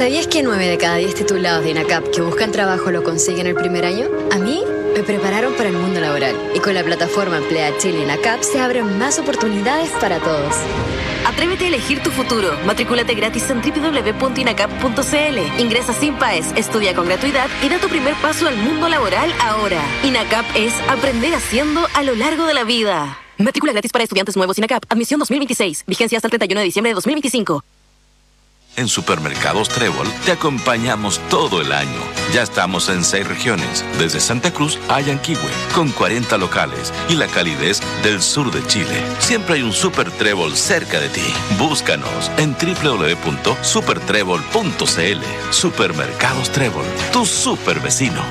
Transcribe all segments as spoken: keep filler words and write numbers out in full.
¿Sabías que nueve de cada diez titulados de INACAP que buscan trabajo lo consiguen el primer año? A mí me prepararon para el mundo laboral y con la plataforma Emplea Chile INACAP se abren más oportunidades para todos. Atrévete a elegir tu futuro. Matricúlate gratis en doble u doble u doble u punto inacap punto c l. Ingresa sin paes, estudia con gratuidad y da tu primer paso al mundo laboral ahora. INACAP es aprender haciendo a lo largo de la vida. Matrícula gratis para estudiantes nuevos INACAP. Admisión dos mil veintiséis. Vigencia hasta el treinta y uno de diciembre de dos mil veinticinco. En Supermercados Trébol te acompañamos todo el año. Ya estamos en seis regiones, desde Santa Cruz a Yanquihue, con cuarenta locales y la calidez del sur de Chile. Siempre hay un Super Trébol cerca de ti. Búscanos en doble u doble u doble u punto super trébol punto c l. Supermercados Trébol, tu super vecino.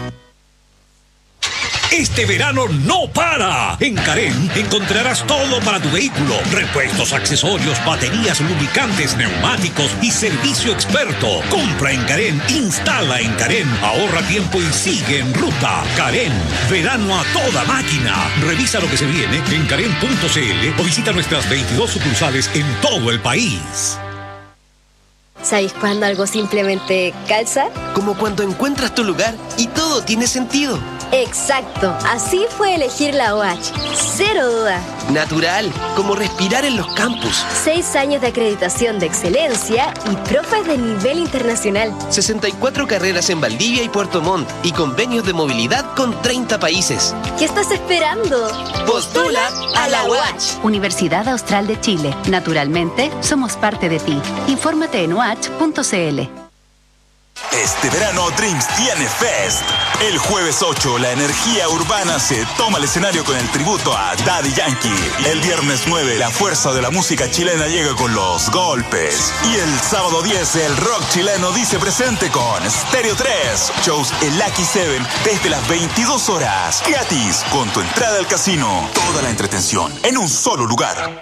Este verano no para. En Carén encontrarás todo para tu vehículo. Repuestos, accesorios, baterías, lubricantes, neumáticos y servicio experto. Compra en Carén, instala en Carén, ahorra tiempo y sigue en ruta. Carén, verano a toda máquina. Revisa lo que se viene en carén punto c l o visita nuestras veintidós sucursales en todo el país. ¿Sabéis cuándo algo simplemente calza? Como cuando encuentras tu lugar y todo tiene sentido. Exacto, así fue elegir la O H. Cero duda. Natural, como respirar en los campus. Seis años de acreditación de excelencia y profes de nivel internacional. sesenta y cuatro carreras en Valdivia y Puerto Montt y convenios de movilidad con treinta países. ¿Qué estás esperando? Postula a la O H. Universidad Austral de Chile. Naturalmente, somos parte de ti. Infórmate en o h punto c l. Este verano Dreams tiene Fest. El jueves ocho, la energía urbana se toma el escenario con el tributo a Daddy Yankee. El viernes nueve, la fuerza de la música chilena llega con Los Golpes. Y el sábado diez, el rock chileno dice presente con Stereo tres. Shows en Lucky Seven desde las veintidós horas. Gratis, con tu entrada al casino. Toda la entretención en un solo lugar.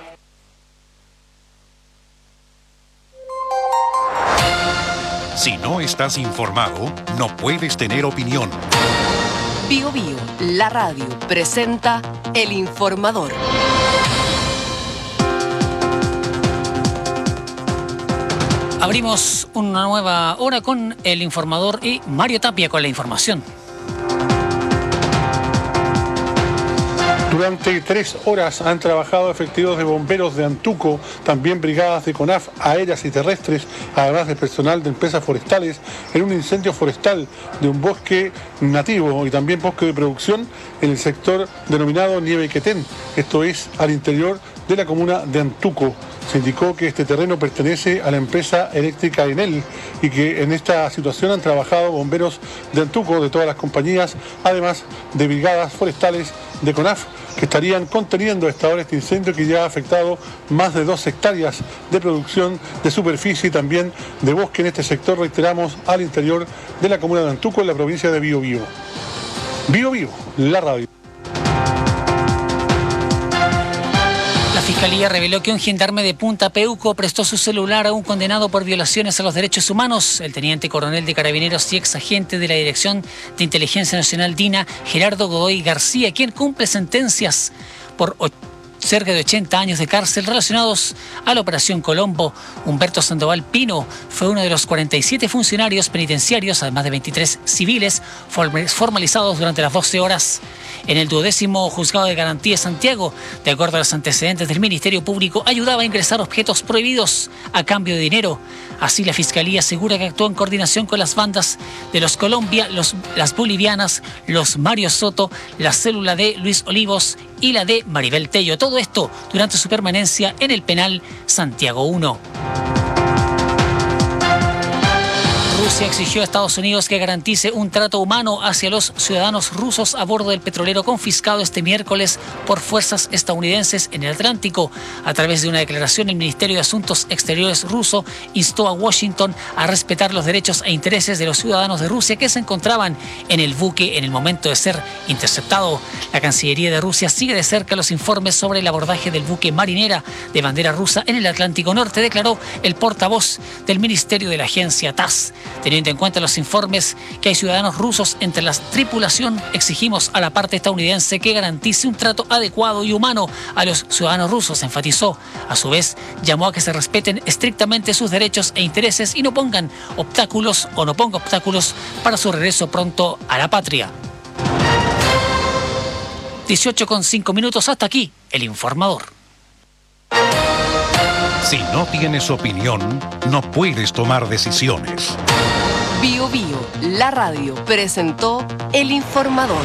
Si no estás informado, no puedes tener opinión. Bio Bio, la radio, presenta El Informador. Abrimos una nueva hora con El Informador y Mario Tapia con la información. Durante tres horas han trabajado efectivos de bomberos de Antuco, también brigadas de CONAF aéreas y terrestres, además de personal de empresas forestales, en un incendio forestal de un bosque nativo y también bosque de producción en el sector denominado Nievequetén, esto es al interior de la comuna de Antuco. Se indicó que este terreno pertenece a la empresa eléctrica Enel y que en esta situación han trabajado bomberos de Antuco, de todas las compañías, además de brigadas forestales de CONAF, que estarían conteniendo a esta hora este incendio que ya ha afectado más de dos hectáreas de producción de superficie y también de bosque en este sector, reiteramos, al interior de la comuna de Antuco, en la provincia de Bio Bio. Bio Bio, la radio. La Fiscalía reveló que un gendarme de Punta Peuco prestó su celular a un condenado por violaciones a los derechos humanos. El teniente coronel de Carabineros y ex agente de la Dirección de Inteligencia Nacional DINA, Gerardo Godoy García, quien cumple sentencias por cerca de ochenta años de cárcel relacionados a la Operación Colombo. Humberto Sandoval Pino fue uno de los cuarenta y siete funcionarios penitenciarios, además de veintitrés civiles, formalizados durante las doce horas en el duodécimo Juzgado de Garantía de Santiago. De acuerdo a los antecedentes del Ministerio Público, ayudaba a ingresar objetos prohibidos a cambio de dinero. Así, la Fiscalía asegura que actuó en coordinación con las bandas de los Colombia, los, las bolivianas, los Mario Soto, la célula de Luis Olivos y la de Maribel Tello. Todo esto durante su permanencia en el penal Santiago uno. Rusia exigió a Estados Unidos que garantice un trato humano hacia los ciudadanos rusos a bordo del petrolero confiscado este miércoles por fuerzas estadounidenses en el Atlántico. A través de una declaración, el Ministerio de Asuntos Exteriores ruso instó a Washington a respetar los derechos e intereses de los ciudadanos de Rusia que se encontraban en el buque en el momento de ser interceptado. La Cancillería de Rusia sigue de cerca los informes sobre el abordaje del buque Marinera de bandera rusa en el Atlántico Norte, declaró el portavoz del Ministerio de la agencia T A S S. Teniendo en cuenta los informes que hay ciudadanos rusos entre la tripulación, exigimos a la parte estadounidense que garantice un trato adecuado y humano a los ciudadanos rusos, enfatizó. A su vez, llamó a que se respeten estrictamente sus derechos e intereses y no pongan obstáculos o no ponga obstáculos para su regreso pronto a la patria. dieciocho con cinco minutos, hasta aquí el informador. Si no tienes opinión, no puedes tomar decisiones. Bio Bio, la radio, presentó El Informador.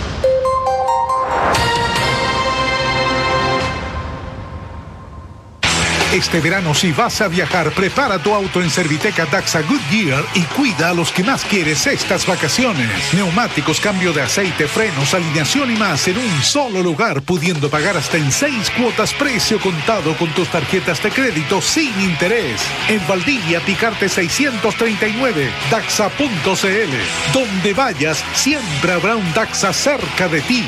Este verano, si vas a viajar, prepara tu auto en Serviteca Daxa Goodyear y cuida a los que más quieres estas vacaciones. Neumáticos, cambio de aceite, frenos, alineación y más en un solo lugar, pudiendo pagar hasta en seis cuotas precio contado con tus tarjetas de crédito sin interés. En Valdivia, Picarte seiscientos treinta y nueve, daxa punto c l. Donde vayas, siempre habrá un Daxa cerca de ti.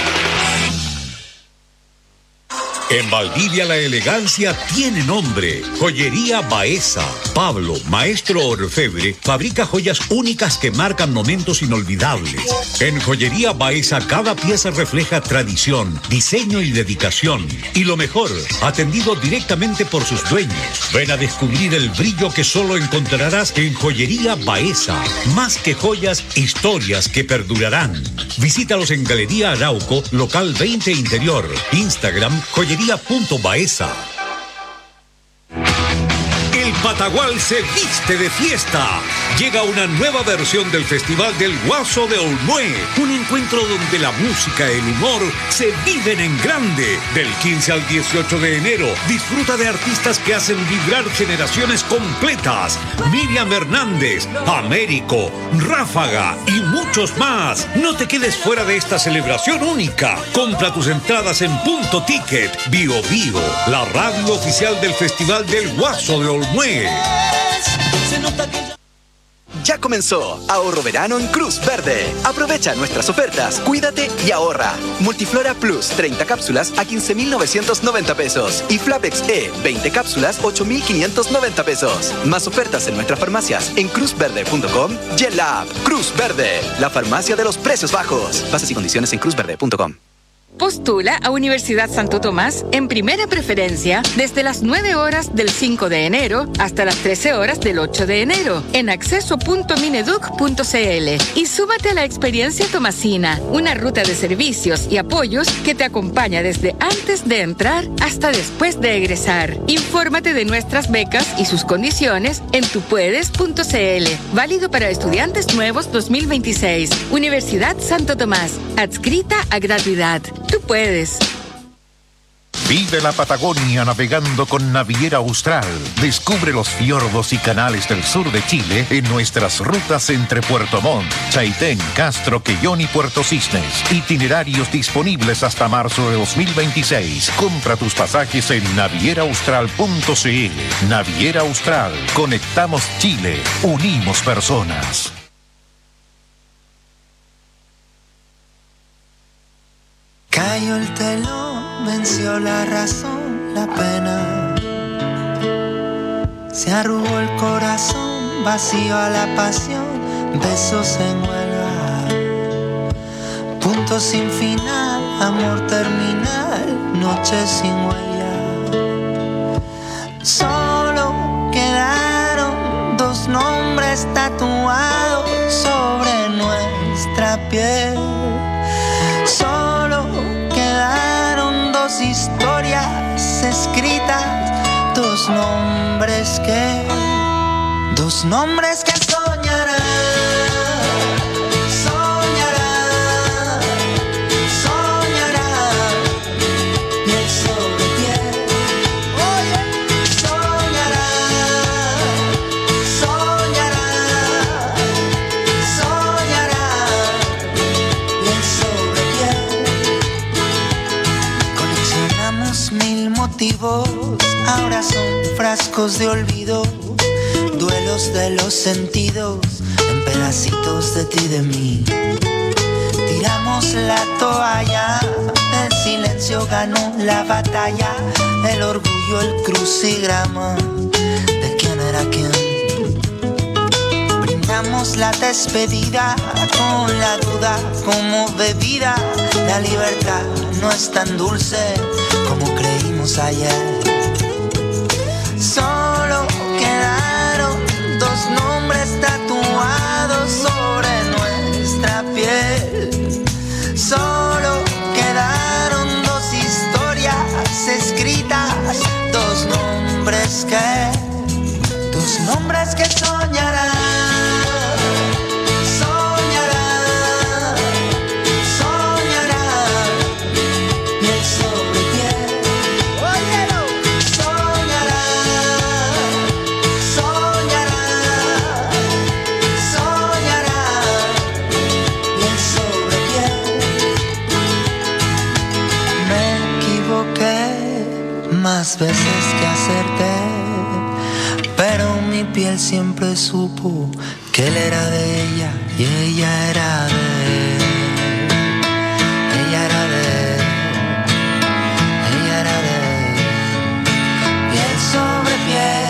En Valdivia la elegancia tiene nombre. Joyería Baeza. Pablo, maestro orfebre, fabrica joyas únicas que marcan momentos inolvidables. En Joyería Baeza cada pieza refleja tradición, diseño y dedicación. Y lo mejor, atendido directamente por sus dueños. Ven a descubrir el brillo que solo encontrarás en Joyería Baeza. Más que joyas, historias que perdurarán. Visítalos en Galería Arauco, local veinte Interior. Instagram, joyería punto baeza. El Patagual se viste de fiesta. Llega una nueva versión del Festival del Guaso de Olmué. Un encuentro donde la música y el humor se viven en grande. Del quince al dieciocho de enero, disfruta de artistas que hacen vibrar generaciones completas. Miriam Hernández, Américo, Ráfaga y muchos más. No te quedes fuera de esta celebración única. Compra tus entradas en Punto Ticket. Bio Bio, la radio oficial del Festival del Guaso de Olmué. Ya comenzó Ahorro Verano en Cruz Verde. Aprovecha nuestras ofertas, cuídate y ahorra. Multiflora Plus, treinta cápsulas a quince mil novecientos noventa pesos. Y Flapex E, veinte cápsulas, ocho mil quinientos noventa pesos. Más ofertas en nuestras farmacias en cruz verde punto com y en la app Cruz Verde, la farmacia de los precios bajos. Bases y condiciones en cruz verde punto com. Postula a Universidad Santo Tomás en primera preferencia desde las nueve horas del cinco de enero hasta las trece horas del ocho de enero en acceso punto mineduc punto c l y súmate a la experiencia tomasina, una ruta de servicios y apoyos que te acompaña desde antes de entrar hasta después de egresar. Infórmate de nuestras becas y sus condiciones en tupuedes punto c l. Válido para estudiantes nuevos dos mil veintiséis. Universidad Santo Tomás, adscrita a gratuidad. Tú puedes. Vive la Patagonia navegando con Naviera Austral. Descubre los fiordos y canales del sur de Chile en nuestras rutas entre Puerto Montt, Chaitén, Castro, Quellón y Puerto Cisnes. Itinerarios disponibles hasta marzo de dos mil veintiséis. Compra tus pasajes en naviera austral punto c l. Naviera Austral. Conectamos Chile. Unimos personas. Cayó el telón, venció la razón, la pena. Se arrugó el corazón, vacío a la pasión, besos en huelga. Punto sin final, amor terminal, noche sin huella. Solo quedaron dos nombres tatuados sobre nuestra piel. Solo quedaron dos historias escritas, dos nombres que, dos nombres que soñarán, soñarán, soñarán, piel sobre piel, oye, soñarán, soñarán, soñarán, piel sobre mil motivos, ahora son frascos de olvido, duelos de los sentidos, en pedacitos de ti y de mí. Tiramos la toalla, el silencio ganó la batalla, el orgullo el crucigrama de quién era quién. celebramos la despedida con la duda como bebida. La libertad no es tan dulce como creímos ayer. Solo quedaron dos nombres tatuados sobre nuestra piel. Solo quedaron dos historias escritas, dos nombres que, dos nombres que soñarán. Más veces que acerté, pero mi piel siempre supo que él era de ella y ella era de él. Ella era de él, ella era de él. Piel sobre piel.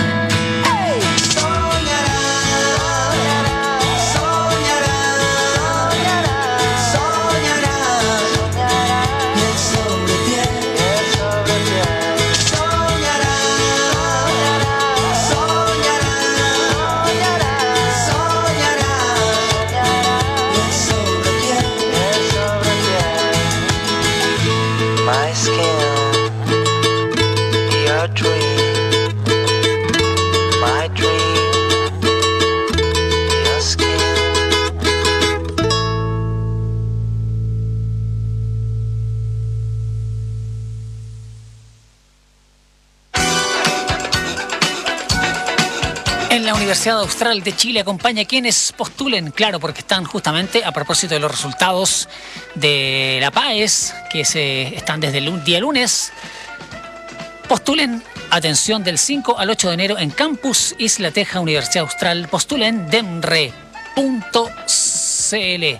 La Universidad Austral de Chile acompaña a quienes postulen, claro, porque están justamente a propósito de los resultados de la PAES, que se están desde el día lunes. Postulen, atención, del cinco al ocho de enero en Campus Isla Teja, Universidad Austral. Postulen demre punto c l.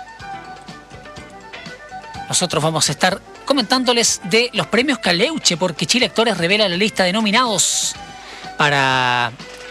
Nosotros vamos a estar comentándoles de los premios Caleuche, porque Chile Actores revela la lista de nominados para...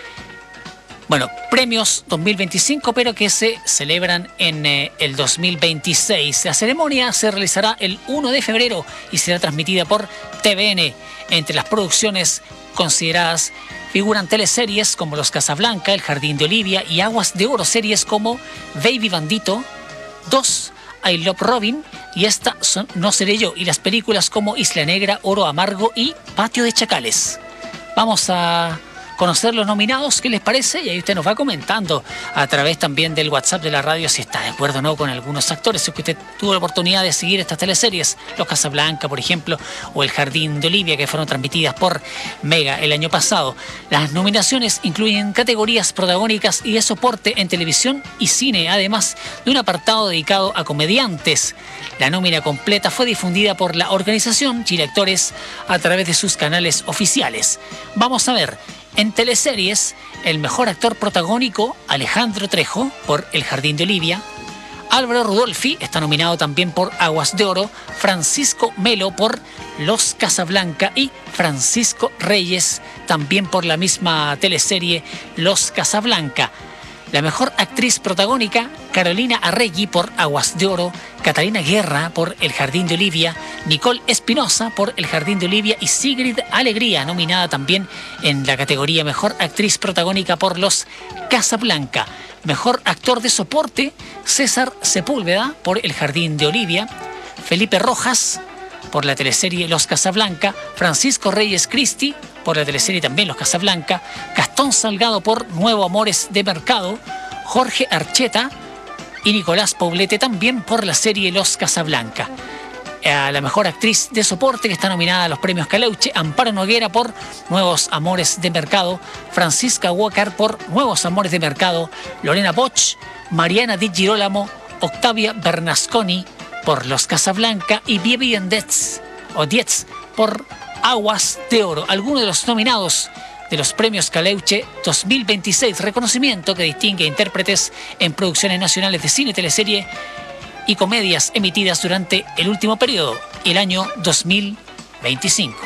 Bueno, premios dos mil veinticinco, pero que se celebran en eh, el dos mil veintiséis. La ceremonia se realizará el primero de febrero y será transmitida por T V N. Entre las producciones consideradas figuran teleseries como Los Casablanca, El Jardín de Olivia y Aguas de Oro, series como Baby Bandito, dos, I Love Robin y Esta son, No Seré Yo, y las películas como Isla Negra, Oro Amargo y Patio de Chacales. Vamos a conocer los nominados, ¿qué les parece? Y ahí usted nos va comentando a través también del WhatsApp de la radio si está de acuerdo o no con algunos actores, si usted tuvo la oportunidad de seguir estas teleseries, Los Casablanca, por ejemplo, o El Jardín de Olivia, que fueron transmitidas por Mega el año pasado. Las nominaciones incluyen categorías protagónicas y de soporte en televisión y cine, además de un apartado dedicado a comediantes. La nómina completa fue difundida por la organización Chile Actores a través de sus canales oficiales. Vamos a ver. En teleseries, el mejor actor protagónico, Alejandro Trejo, por El Jardín de Olivia. Álvaro Rudolphy está nominado también por Aguas de Oro. Francisco Melo por Los Casablanca y Francisco Reyes también por la misma teleserie Los Casablanca. La mejor actriz protagónica, Carolina Arregui por Aguas de Oro, Catalina Guerra por El Jardín de Olivia, Nicole Espinosa por El Jardín de Olivia y Sigrid Alegría, nominada también en la categoría Mejor Actriz Protagónica por Los Casablanca. Mejor actor de soporte, César Sepúlveda por El Jardín de Olivia, Felipe Rojas por la teleserie Los Casablanca, Francisco Reyes Cristi por la teleserie también Los Casablanca, Gastón Salgado por Nuevo Amores de Mercado, Jorge Archeta y Nicolás Poblete también por la serie Los Casablanca. A la mejor actriz de soporte, que está nominada a los premios Caleuche, Amparo Noguera por Nuevos Amores de Mercado, Francisca Walker por Nuevos Amores de Mercado, Lorena Boch, Mariana Di Girolamo, Octavia Bernasconi por Los Casablanca y Vivian Dietz, o Dietz por Aguas de Oro. Algunos de los nominados de los premios Caleuche dos mil veintiséis, reconocimiento que distingue a intérpretes en producciones nacionales de cine, teleserie y comedias emitidas durante el último periodo, el año dos mil veinticinco.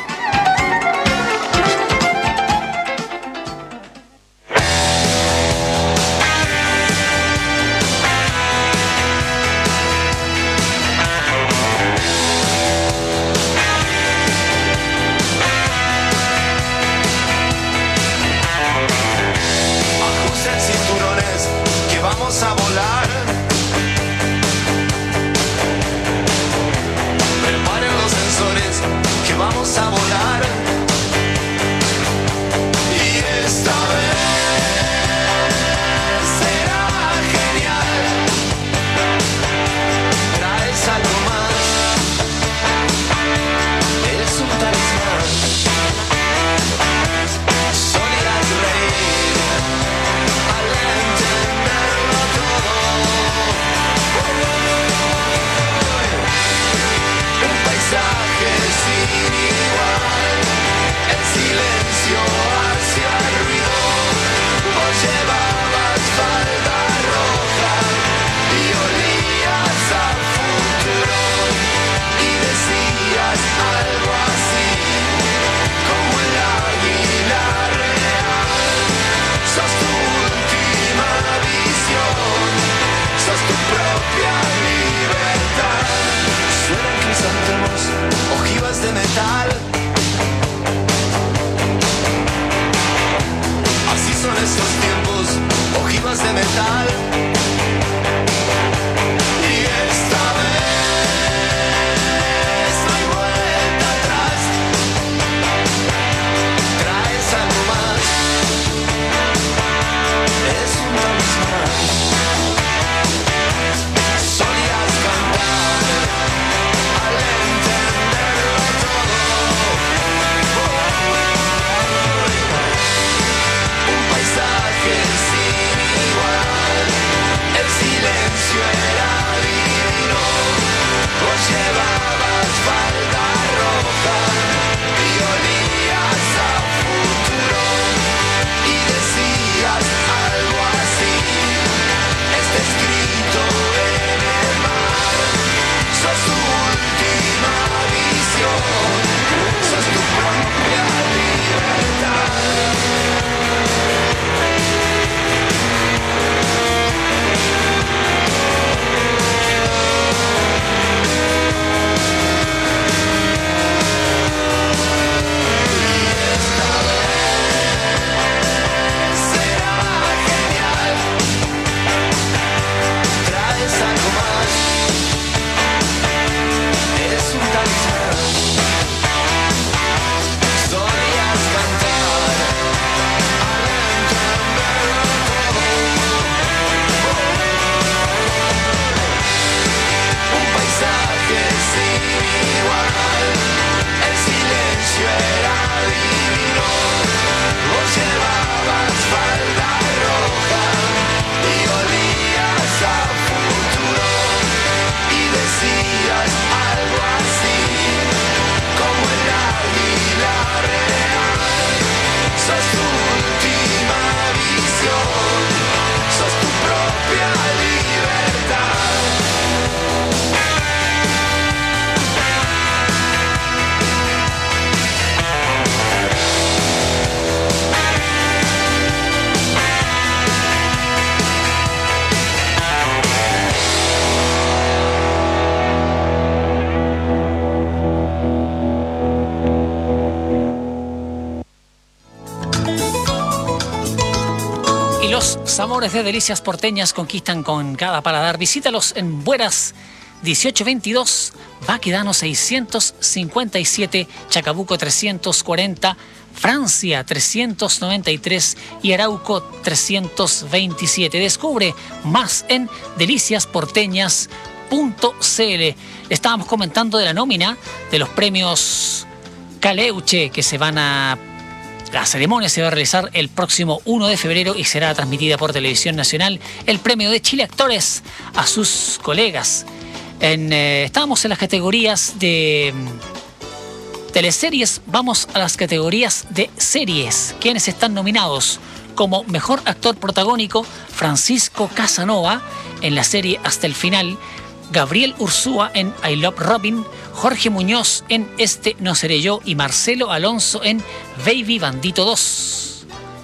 sabores de delicias porteñas conquistan con cada paladar. Visítalos en Bueras dieciocho veintidós, Baquedano seiscientos cincuenta y siete, Chacabuco trescientos cuarenta, Francia trescientos noventa y tres y Arauco trescientos veintisiete. Descubre más en delicias porteñas punto c l. Estábamos comentando de la nómina de los premios Caleuche que se van a... La ceremonia se va a realizar el próximo uno de febrero y será transmitida por Televisión Nacional. El premio de Chile Actores a sus colegas. En, eh, estábamos en las categorías de mm, teleseries. Vamos a las categorías de series. ¿Quiénes están nominados? Como mejor actor protagónico, Francisco Casanova en la serie Hasta el Final, Gabriel Ursúa en I Love Robin, Jorge Muñoz en Este no seré yo y Marcelo Alonso en Baby Bandito dos.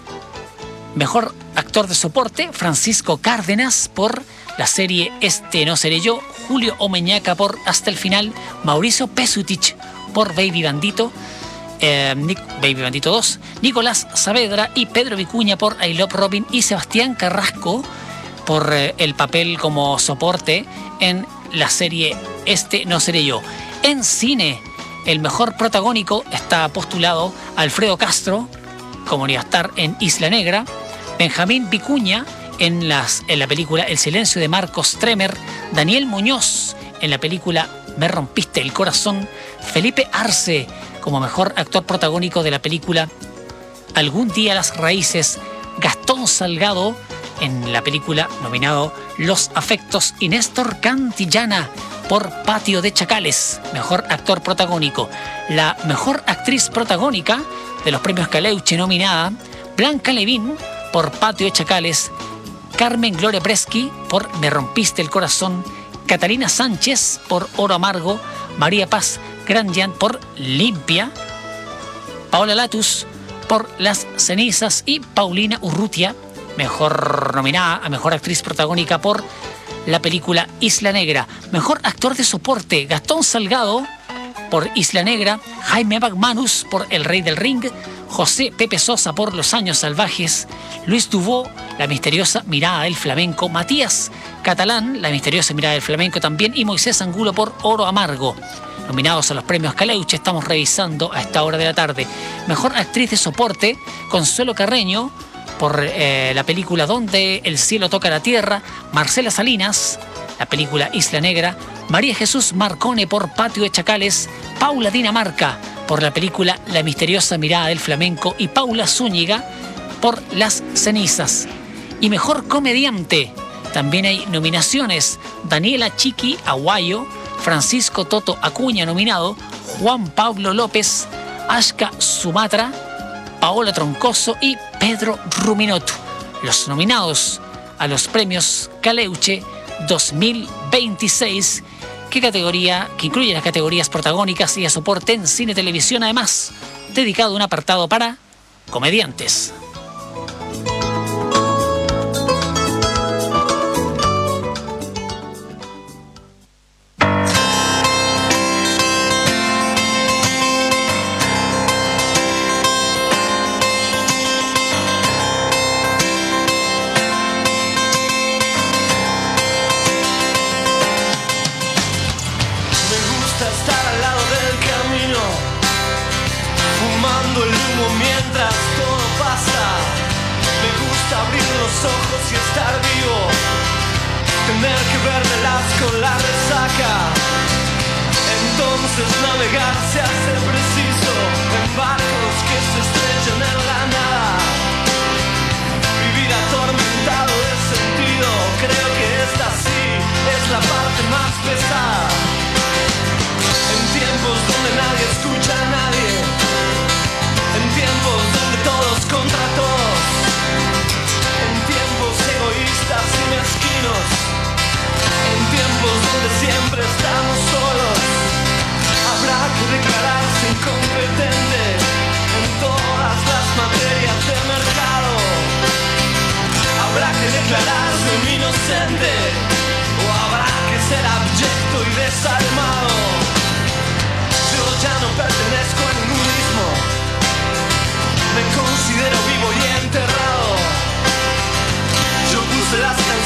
Mejor actor de soporte, Francisco Cárdenas por la serie Este no seré yo, Julio Omeñaca por Hasta el Final, Mauricio Pesutich por Baby Bandito, eh, Nic- Baby Bandito dos, Nicolás Saavedra y Pedro Vicuña por I Love Robin y Sebastián Carrasco por eh, el papel como soporte en la serie Este no seré yo. En cine, el mejor protagónico está postulado Alfredo Castro, como iba a estar en Isla Negra, Benjamín Vicuña en, las, en la película El silencio de Marcos Tremer, Daniel Muñoz en la película Me rompiste el corazón, Felipe Arce como mejor actor protagónico de la película Algún día las raíces, Gastón Salgado en la película nominado Los afectos y Néstor Cantillana por Patio de Chacales, mejor actor protagónico. La mejor actriz protagónica de los premios Caleuche nominada, Blanca Levín por Patio de Chacales, Carmen Gloria Bresky por Me rompiste el corazón, Catalina Sánchez por Oro amargo, María Paz Granjan por Limpia, Paola Latus por Las cenizas y Paulina Urrutia, mejor nominada a mejor actriz protagónica por la película Isla Negra. Mejor actor de soporte, Gastón Salgado por Isla Negra, Jaime McManus por El Rey del Ring, José Pepe Sosa por Los años salvajes, Luis Dubó, La misteriosa mirada del flamenco, Matías Catalán, La misteriosa mirada del flamenco también, y Moisés Angulo por Oro amargo. Nominados a los premios Caleuche, estamos revisando a esta hora de la tarde. Mejor actriz de soporte, Consuelo Carreño por eh, la película Donde el cielo toca la tierra, Marcela Salinas, la película Isla Negra, María Jesús Marcone por Patio de Chacales, Paula Dinamarca por la película La misteriosa mirada del flamenco y Paula Zúñiga por Las cenizas. Y mejor comediante, también hay nominaciones, Daniela Chiqui Aguayo, Francisco Toto Acuña nominado, Juan Pablo López, Ashka Sumatra, Paola Troncoso y Pedro Ruminot, los nominados a los premios Caleuche dos mil veintiséis, que, categoría, que incluye las categorías protagónicas y de soporte en cine y televisión, además dedicado a un apartado para comediantes. Ojos y estar vivo, tener que vermelas con la resaca, entonces navegar se hace preciso en barcos que se estrechan en la nada, vivir atormentado de sentido, creo que esta sí es la parte más pesada, en tiempos donde nadie escucha a nadie, en tiempos donde todos contra todos, egoístas y mezquinos, en tiempos donde siempre estamos solos, habrá que declararse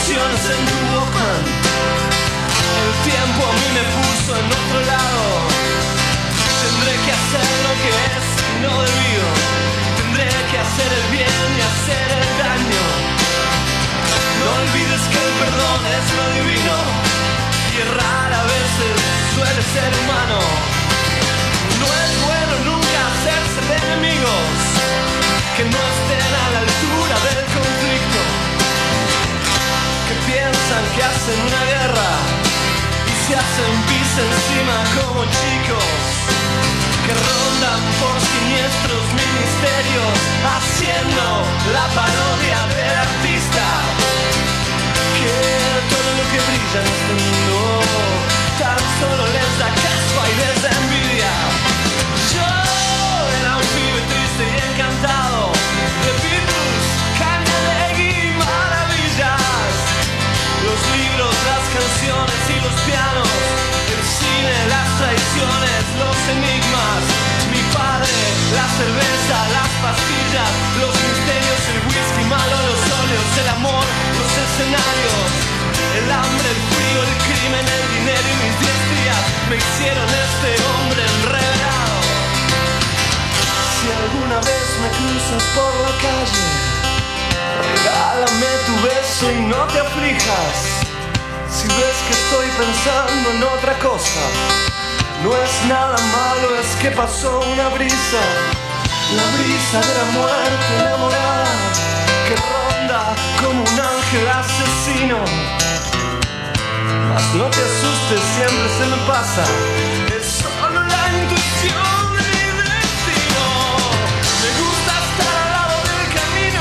canciones en tu Walkman. El tiempo a mí me puso en otro lado. Tendré que hacer lo que es y no debido. Tendré que hacer el bien y hacer el daño. No olvides que el perdón es lo divino y errar a veces suele ser humano. No es bueno nunca hacerse de enemigos que no estén a la altura del conflicto, que piensan que hacen una guerra y se hacen pis encima como chicos, que rondan por siniestros ministerios haciendo la parodia del artista, que todo lo que brilla en este mundo tan solo les da caspa y les da envidia. Yo era un pibe triste y encantado de Beatles, Kanye y maravillas, los libros, las canciones y los pianos, el cine, las traiciones, los enigmas, mi padre, la cerveza, las pastillas, los misterios, el whisky malo, los óleos, el amor, los escenarios, el hambre, el frío, el crimen, el dinero y mis diez días me hicieron este hombre enredado. Si alguna vez me cruzas por la calle, regálame tu beso y no te aflijas. Si ves que estoy pensando en otra cosa, no es nada malo, es que pasó una brisa, la brisa de la muerte enamorada, que ronda como un ángel asesino. Mas no te asustes, siempre se me pasa, es solo la intuición de mi destino. Me gusta estar al lado del camino,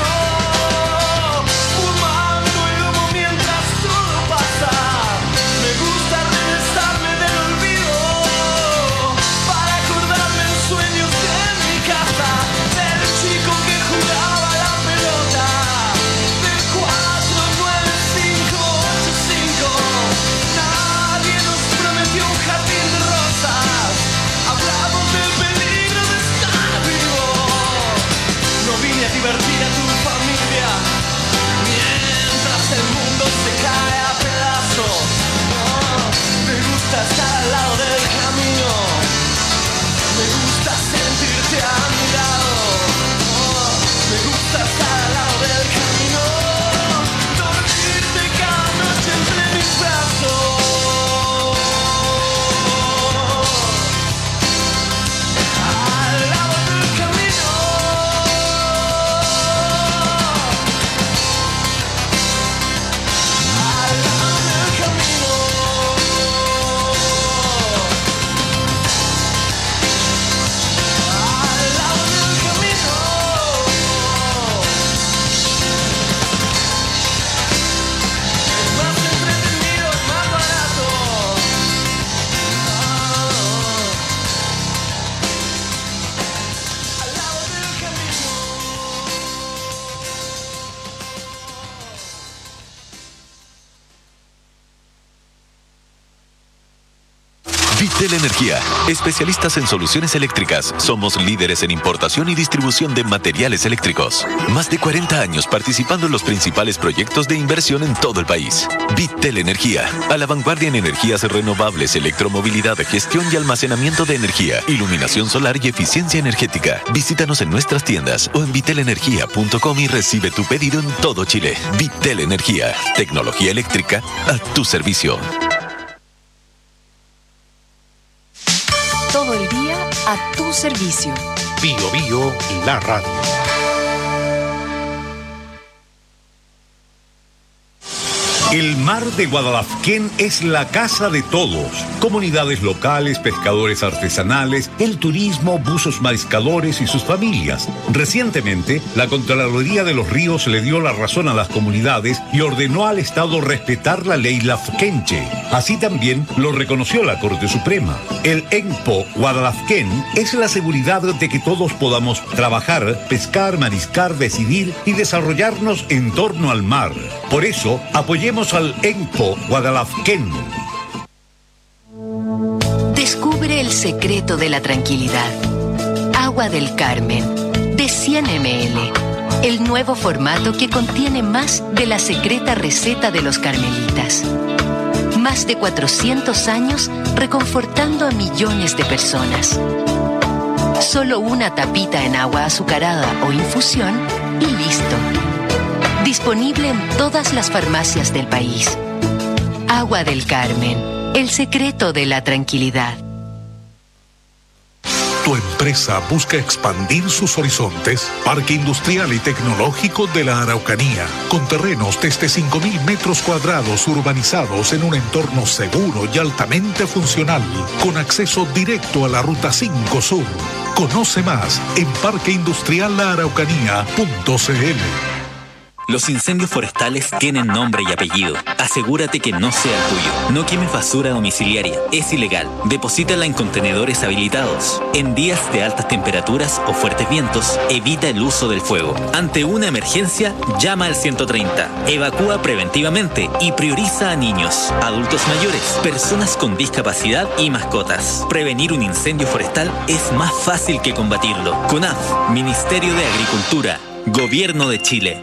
fumando el humo mientras todo pasa. Me gusta regresarme del olvido para acordarme en sueños de mi casa, del chico que jugaba la pelota, del cuatro nueve cinco ocho cinco. Nadie nos prometió un jardín de rosas, hablamos del peligro de estar vivo. No vine a divertir a tu familia mientras el mundo se cae a pedazos. No, me gusta estar al lado del camino, me gusta sentirte a mi lado. No, me gusta estar al lado del camino, dormirte cada noche entre mis brazos. Al lado del camino, al lado del camino, al lado del camino. Es más entretenido, es más barato. Al lado del camino. Vitel Energía, especialistas en soluciones eléctricas. Somos líderes en importación y distribución de materiales eléctricos. Más de cuarenta años participando en los principales proyectos de inversión en todo el país. Vitel Energía, a la vanguardia en energías renovables, electromovilidad, gestión y almacenamiento de energía, iluminación solar y eficiencia energética. Visítanos en nuestras tiendas o en vitel energía punto com y recibe tu pedido en todo Chile. Vitel Energía, tecnología eléctrica a tu servicio. Todo el día a tu servicio. Bio Bio, la radio. El mar de Guadalafquén es la casa de todos. Comunidades locales, pescadores artesanales, el turismo, buzos mariscadores y sus familias. Recientemente, la Contraloría de los Ríos le dio la razón a las comunidades y ordenó al Estado respetar la ley lafquenche. Así también lo reconoció la Corte Suprema. El ENPO Guadalafquén es la seguridad de que todos podamos trabajar, pescar, mariscar, decidir y desarrollarnos en torno al mar. Por eso, apoyemos al ENPO Guadalafquén. Descubre el secreto de la tranquilidad. Agua del Carmen, de cien mililitros. el nuevo formato que contiene más de la secreta receta de los carmelitas. Más de cuatrocientos años reconfortando a millones de personas. Solo una tapita en agua azucarada o infusión y listo. Disponible en todas las farmacias del país. Agua del Carmen, el secreto de la tranquilidad. ¿Tu empresa busca expandir sus horizontes? Parque Industrial y Tecnológico de la Araucanía, con terrenos desde cinco mil metros cuadrados urbanizados en un entorno seguro y altamente funcional, con acceso directo a la Ruta cinco Sur. Conoce más en parque industrial la araucanía punto c l. Los incendios forestales tienen nombre y apellido. Asegúrate que no sea el tuyo. No quemes basura domiciliaria. Es ilegal. Deposítala en contenedores habilitados. En días de altas temperaturas o fuertes vientos, evita el uso del fuego. Ante una emergencia, llama al ciento treinta. Evacúa preventivamente y prioriza a niños, adultos mayores, personas con discapacidad y mascotas. Prevenir un incendio forestal es más fácil que combatirlo. CONAF, Ministerio de Agricultura, Gobierno de Chile.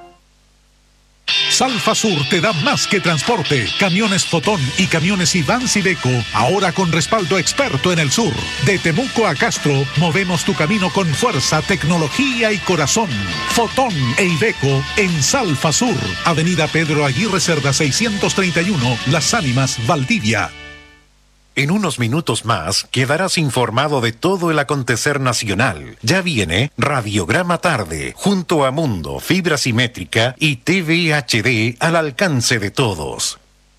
Salfa Sur te da más que transporte. Camiones Fotón y camiones Iván Iveco, ahora con respaldo experto en el sur. De Temuco a Castro, movemos tu camino con fuerza, tecnología y corazón. Fotón e Iveco en Salfa Sur, Avenida Pedro Aguirre Cerda seiscientos treinta y uno, Las Ánimas, Valdivia. En unos minutos más quedarás informado de todo el acontecer nacional. Ya viene Radiograma Tarde, junto a Mundo, Fibra Simétrica y T V H D al alcance de todos.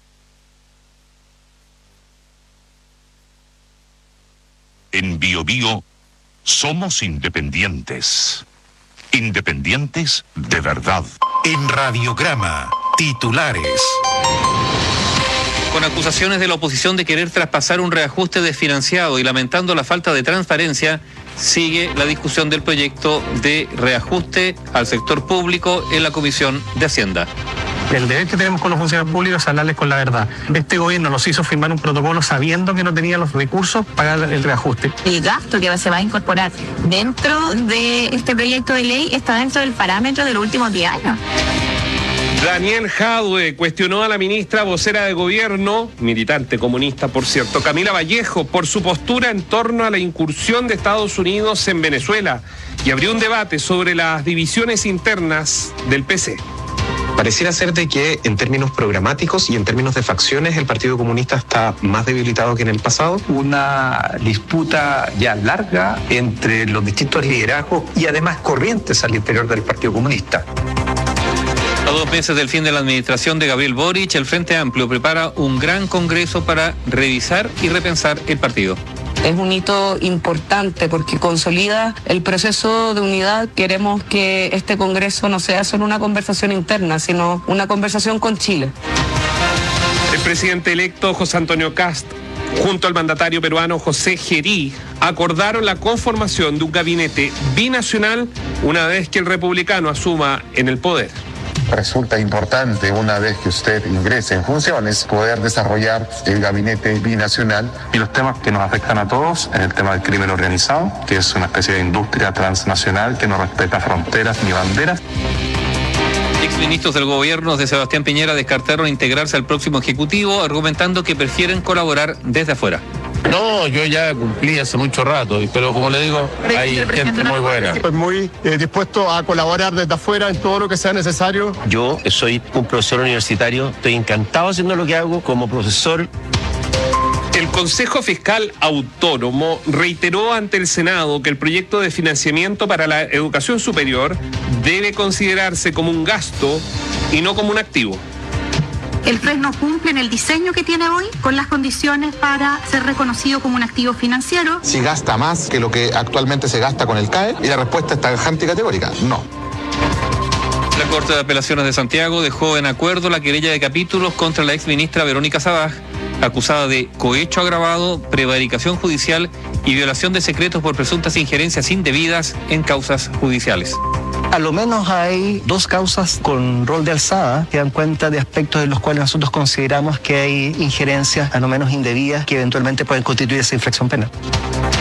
En Bio Bio somos independientes. Independientes de verdad. En Radiograma, titulares. Con acusaciones de la oposición de querer traspasar un reajuste desfinanciado y lamentando la falta de transparencia, sigue la discusión del proyecto de reajuste al sector público en la Comisión de Hacienda. El deber que tenemos con los funcionarios públicos es hablarles con la verdad. Este gobierno nos hizo firmar un protocolo sabiendo que no tenía los recursos para el reajuste. El gasto que se va a incorporar dentro de este proyecto de ley está dentro del parámetro de los últimos diez años. Daniel Jadue cuestionó a la ministra vocera de gobierno, militante comunista por cierto, Camila Vallejo, por su postura en torno a la incursión de Estados Unidos en Venezuela y abrió un debate sobre las divisiones internas del P C. Pareciera ser de que en términos programáticos y en términos de facciones el Partido Comunista está más debilitado que en el pasado. Una disputa ya larga entre los distintos liderazgos y además corrientes al interior del Partido Comunista. A dos meses del fin de la administración de Gabriel Boric, el Frente Amplio prepara un gran congreso para revisar y repensar el partido. Es un hito importante porque consolida el proceso de unidad. Queremos que este congreso no sea solo una conversación interna, sino una conversación con Chile. El presidente electo José Antonio Kast, junto al mandatario peruano José Gerí, acordaron la conformación de un gabinete binacional una vez que el republicano asuma en el poder. Resulta importante, una vez que usted ingrese en funciones, poder desarrollar el gabinete binacional. Y los temas que nos afectan a todos es el tema del crimen organizado, que es una especie de industria transnacional que no respeta fronteras ni banderas. Exministros del gobierno de Sebastián Piñera descartaron integrarse al próximo ejecutivo, argumentando que prefieren colaborar desde afuera. No, yo ya cumplí hace mucho rato, pero como le digo, hay gente muy buena. Estoy muy eh, dispuesto a colaborar desde afuera en todo lo que sea necesario. Yo soy un profesor universitario, estoy encantado haciendo lo que hago como profesor. El Consejo Fiscal Autónomo reiteró ante el Senado que el proyecto de financiamiento para la educación superior debe considerarse como un gasto y no como un activo. El F E S no cumple en el diseño que tiene hoy con las condiciones para ser reconocido como un activo financiero. Si gasta más que lo que actualmente se gasta con el C A E, y la respuesta es tajante y categórica, no. La Corte de Apelaciones de Santiago dejó en acuerdo la querella de capítulos contra la exministra Verónica Sabaj, acusada de cohecho agravado, prevaricación judicial y violación de secretos por presuntas injerencias indebidas en causas judiciales. A lo menos hay dos causas con rol de alzada que dan cuenta de aspectos en los cuales nosotros consideramos que hay injerencias, a lo menos indebidas, que eventualmente pueden constituir esa infracción penal.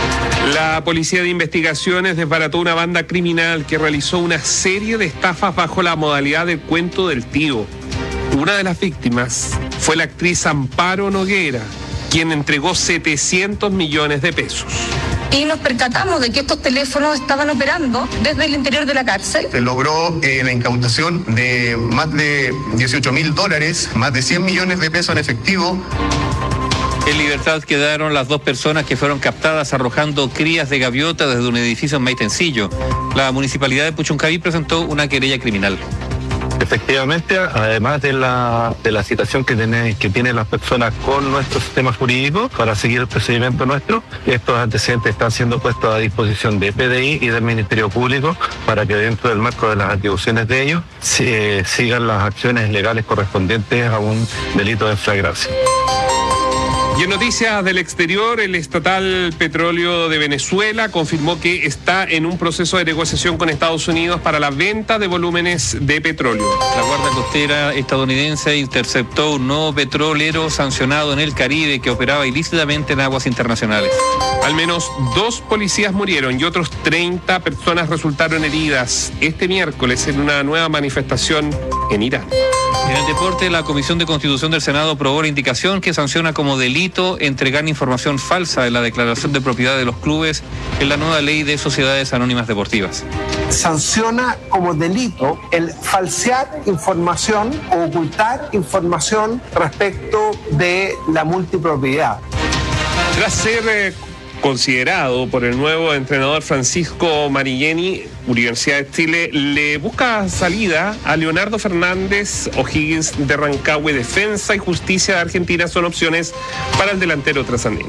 La Policía de Investigaciones desbarató una banda criminal que realizó una serie de estafas bajo la modalidad del cuento del tío. Una de las víctimas fue la actriz Amparo Noguera, quien entregó setecientos millones de pesos. Y nos percatamos de que estos teléfonos estaban operando desde el interior de la cárcel. Se logró eh, la incautación de más de dieciocho mil dólares, más de cien millones de pesos en efectivo. En libertad quedaron las dos personas que fueron captadas arrojando crías de gaviota desde un edificio en Maitencillo. La municipalidad de Puchuncaví presentó una querella criminal. Efectivamente, además de la, de la citación que, tiene, que tienen las personas con nuestro sistema jurídico para seguir el procedimiento nuestro, estos antecedentes están siendo puestos a disposición de P D I y del Ministerio Público para que dentro del marco de las atribuciones de ellos se, sigan las acciones legales correspondientes a un delito de flagrancia. Y en noticias del exterior, el estatal Petróleo de Venezuela confirmó que está en un proceso de negociación con Estados Unidos para la venta de volúmenes de petróleo. La Guardia Costera estadounidense interceptó un nuevo petrolero sancionado en el Caribe que operaba ilícitamente en aguas internacionales. Al menos dos policías murieron y otros treinta personas resultaron heridas este miércoles en una nueva manifestación en Irán. En el deporte, la Comisión de Constitución del Senado aprobó la indicación que sanciona como delito entregar información falsa en la declaración de propiedad de los clubes en la nueva ley de sociedades anónimas deportivas. Sanciona como delito el falsear información o ocultar información respecto de la multipropiedad. Tras ser eh, considerado por el nuevo entrenador Francisco Marilleni, Universidad de Chile le busca salida a Leonardo Fernández, O'Higgins de Rancagua, Defensa y Justicia de Argentina son opciones para el delantero trasandino.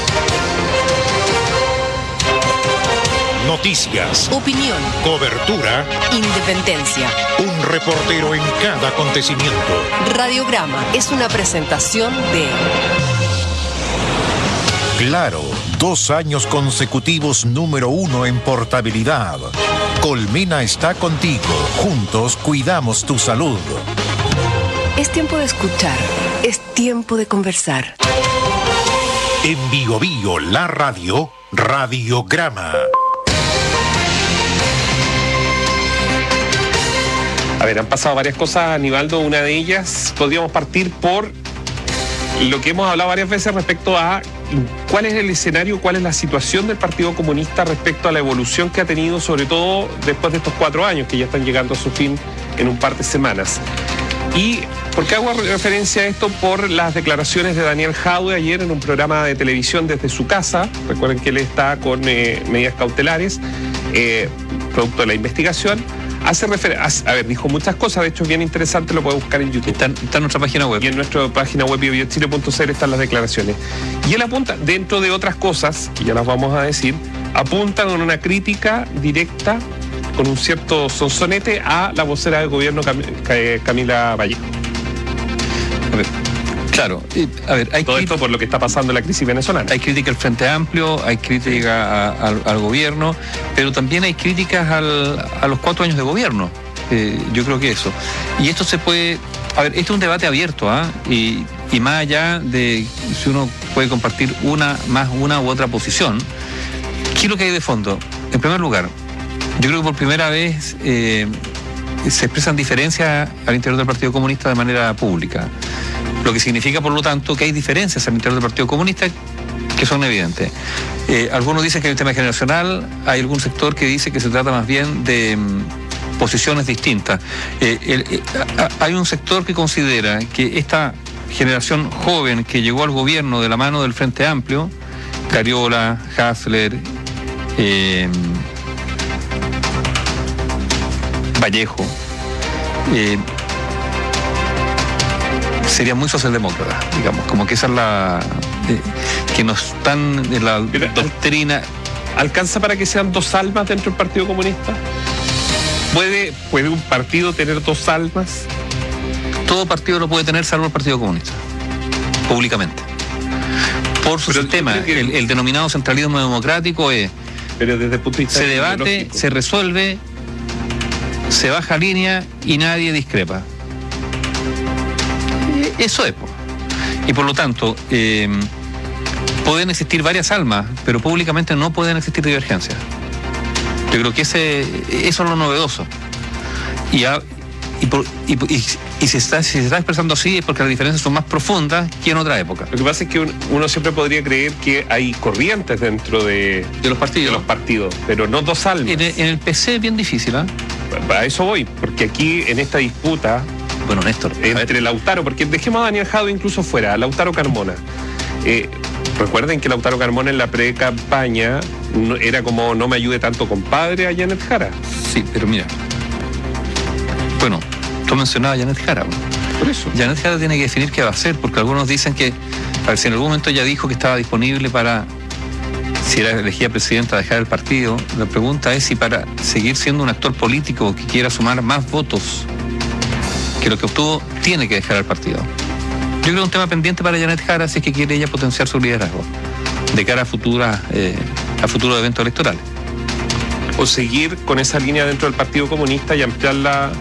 Noticias, Opinión, cobertura, independencia. un reportero en cada acontecimiento. Radiograma es una presentación de... Claro, dos años consecutivos número uno en portabilidad. Colmena está contigo. Juntos cuidamos tu salud. Es tiempo de escuchar. Es tiempo de conversar. En Bio Bio, la radio, Radiograma. A ver, han pasado varias cosas, Aníbaldo. Una de ellas, podríamos partir por lo que hemos hablado varias veces respecto a cuál es el escenario, cuál es la situación del Partido Comunista respecto a la evolución que ha tenido, sobre todo después de estos cuatro años que ya están llegando a su fin en un par de semanas. ¿Y por qué hago referencia a esto? Por las declaraciones de Daniel Jadwe ayer en un programa de televisión desde su casa. Recuerden que él está con eh, medidas cautelares, eh, producto de la investigación. Hace referencia, a ver, dijo muchas cosas, de hecho es bien interesante, lo puede buscar en YouTube. Está, está en nuestra página web. Y en nuestra página web bio bio chile punto c l están las declaraciones. Y él apunta, dentro de otras cosas, que ya las vamos a decir, apunta con una crítica directa, con un cierto sonsonete a la vocera del gobierno Cam Camila Vallejo. A ver. Claro, eh, a ver, hay todo esto por lo que está pasando en la crisis venezolana. Hay crítica al Frente Amplio, hay crítica a, a, al gobierno, pero también hay críticas al, a los cuatro años de gobierno. Eh, yo creo que eso. Y esto se puede, a ver, esto es un debate abierto, ¿ah? ¿eh? Y, y más allá de si uno puede compartir una, más una u otra posición, ¿qué es lo que hay de fondo? En primer lugar, yo creo que por primera vez eh, se expresan diferencias al interior del Partido Comunista de manera pública. Lo que significa, por lo tanto, que hay diferencias al interior del Partido Comunista que son evidentes. Eh, algunos dicen que hay un tema generacional, hay algún sector que dice que se trata más bien de um, posiciones distintas. Eh, el, eh, a, hay un sector que considera que esta generación joven que llegó al gobierno de la mano del Frente Amplio, Cariola, Hasler, eh, Vallejo, eh, sería muy socialdemócrata, digamos, como que esa es la eh, que no están en la Pero, doctrina. ¿Alcanza para que sean dos almas dentro del Partido Comunista? ¿Puede, ¿Puede un partido tener dos almas? Todo partido lo puede tener, salvo el Partido Comunista, públicamente. Por su Pero sistema, que... el, el denominado centralismo democrático es, Pero desde el punto de vista se debate, se resuelve, se baja línea y nadie discrepa. Eso es. Y por lo tanto, eh, pueden existir varias almas, pero públicamente no pueden existir divergencias. Yo creo que ese, eso es lo novedoso. Y, a, y, por, y, y, y si, está, si se está expresando así es porque las diferencias son más profundas que en otra época. Lo que pasa es que un, uno siempre podría creer que hay corrientes dentro de, de, los, partidos. de los partidos, pero no dos almas. En el, en el P C es bien difícil, ¿eh? A eso voy, porque aquí en esta disputa, bueno, Néstor, entre Lautaro, porque dejemos a Daniel Jadue incluso fuera, Lautaro Carmona. Eh, recuerden que Lautaro Carmona en la pre-campaña no, era como no me ayude tanto compadre a Janet Jara. Sí, pero mira, bueno, tú mencionabas a Janet Jara. Por eso. Janet Jara tiene que definir qué va a hacer, porque algunos dicen que, a ver, si en algún momento ella dijo que estaba disponible para, si era elegida presidenta, dejar el partido, la pregunta es si para seguir siendo un actor político que quiera sumar más votos que lo que obtuvo, tiene que dejar el partido. Yo creo que es un tema pendiente para Janet Jara si es que quiere ella potenciar su liderazgo de cara a futuras, eh, a futuros eventos electorales. O seguir con esa línea dentro del Partido Comunista y ampliarla.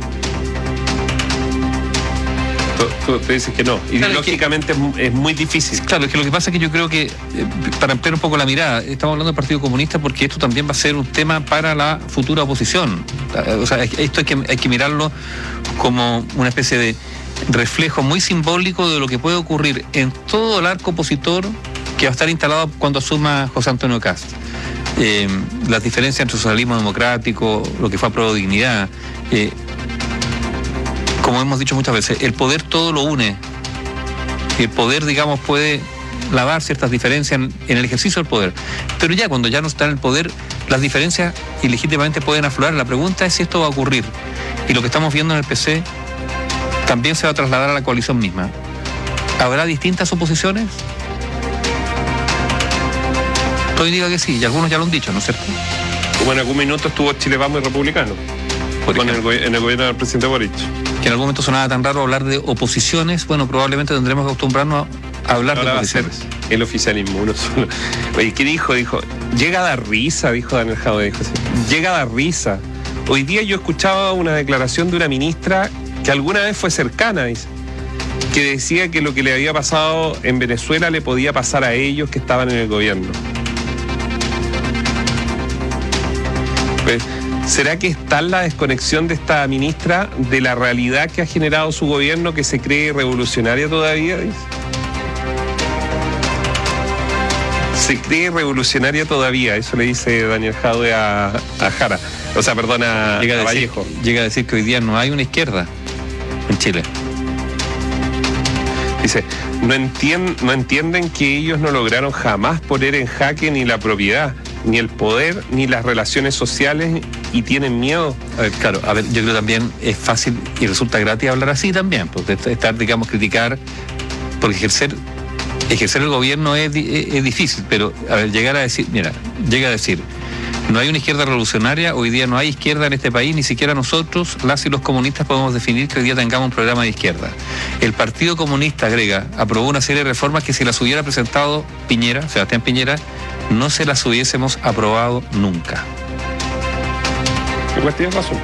Tú, tú dices que no. Ideológicamente es, que, es muy difícil. Claro, es que lo que pasa es que yo creo que, eh, para ampliar un poco la mirada, estamos hablando del Partido Comunista porque esto también va a ser un tema para la futura oposición. O sea, esto hay que, hay que mirarlo como una especie de reflejo muy simbólico de lo que puede ocurrir en todo el arco opositor que va a estar instalado cuando asuma José Antonio Kast. Eh, las diferencias entre socialismo democrático, lo que fue Apruebo Dignidad, eh, como hemos dicho muchas veces, el poder todo lo une. El poder, digamos, puede lavar ciertas diferencias en, en el ejercicio del poder. Pero ya cuando ya no está en el poder, las diferencias ilegítimamente pueden aflorar. La pregunta es si esto va a ocurrir. Y lo que estamos viendo en el P C también se va a trasladar a la coalición misma. ¿Habrá distintas oposiciones? Todo indica que sí, y algunos ya lo han dicho, ¿no es cierto? Como en algún minuto estuvo Chile Vamos y Republicano, con el, en el gobierno del presidente Boric. Que en algún momento sonaba tan raro hablar de oposiciones, bueno, probablemente tendremos que acostumbrarnos a hablar Ahora de oposiciones. Va a ser el oficialismo, uno solo. Oye, ¿qué dijo? Dijo, llega a dar risa, dijo Daniel Jadue, dijo así, llega a dar risa. Hoy día yo escuchaba una declaración de una ministra que alguna vez fue cercana, dice, que decía que lo que le había pasado en Venezuela le podía pasar a ellos que estaban en el gobierno. Pues, ¿será que está la desconexión de esta ministra de la realidad que ha generado su gobierno, que se cree revolucionaria todavía? Dice. Se cree revolucionaria todavía, eso le dice Daniel Jadue a, a Jara, o sea, perdón, a, llega a, a decir, Vallejo. Llega a decir que hoy día no hay una izquierda en Chile. Dice, no, entien, no entienden que ellos no lograron jamás poner en jaque ni la propiedad, ni el poder, ni las relaciones sociales, y tienen miedo. A ver, claro, a ver, yo creo que también es fácil y resulta gratis hablar así también, porque estar, digamos, criticar, porque ejercer ejercer el gobierno es, es, es difícil, pero a ver, llegar a decir, mira, llega a decir, no hay una izquierda revolucionaria, hoy día no hay izquierda en este país, ni siquiera nosotros, las y los comunistas, podemos definir que hoy día tengamos un programa de izquierda. El Partido Comunista, agrega, aprobó una serie de reformas que si las hubiera presentado Piñera, Sebastián Piñera, no se las hubiésemos aprobado nunca. Igual tienes razón.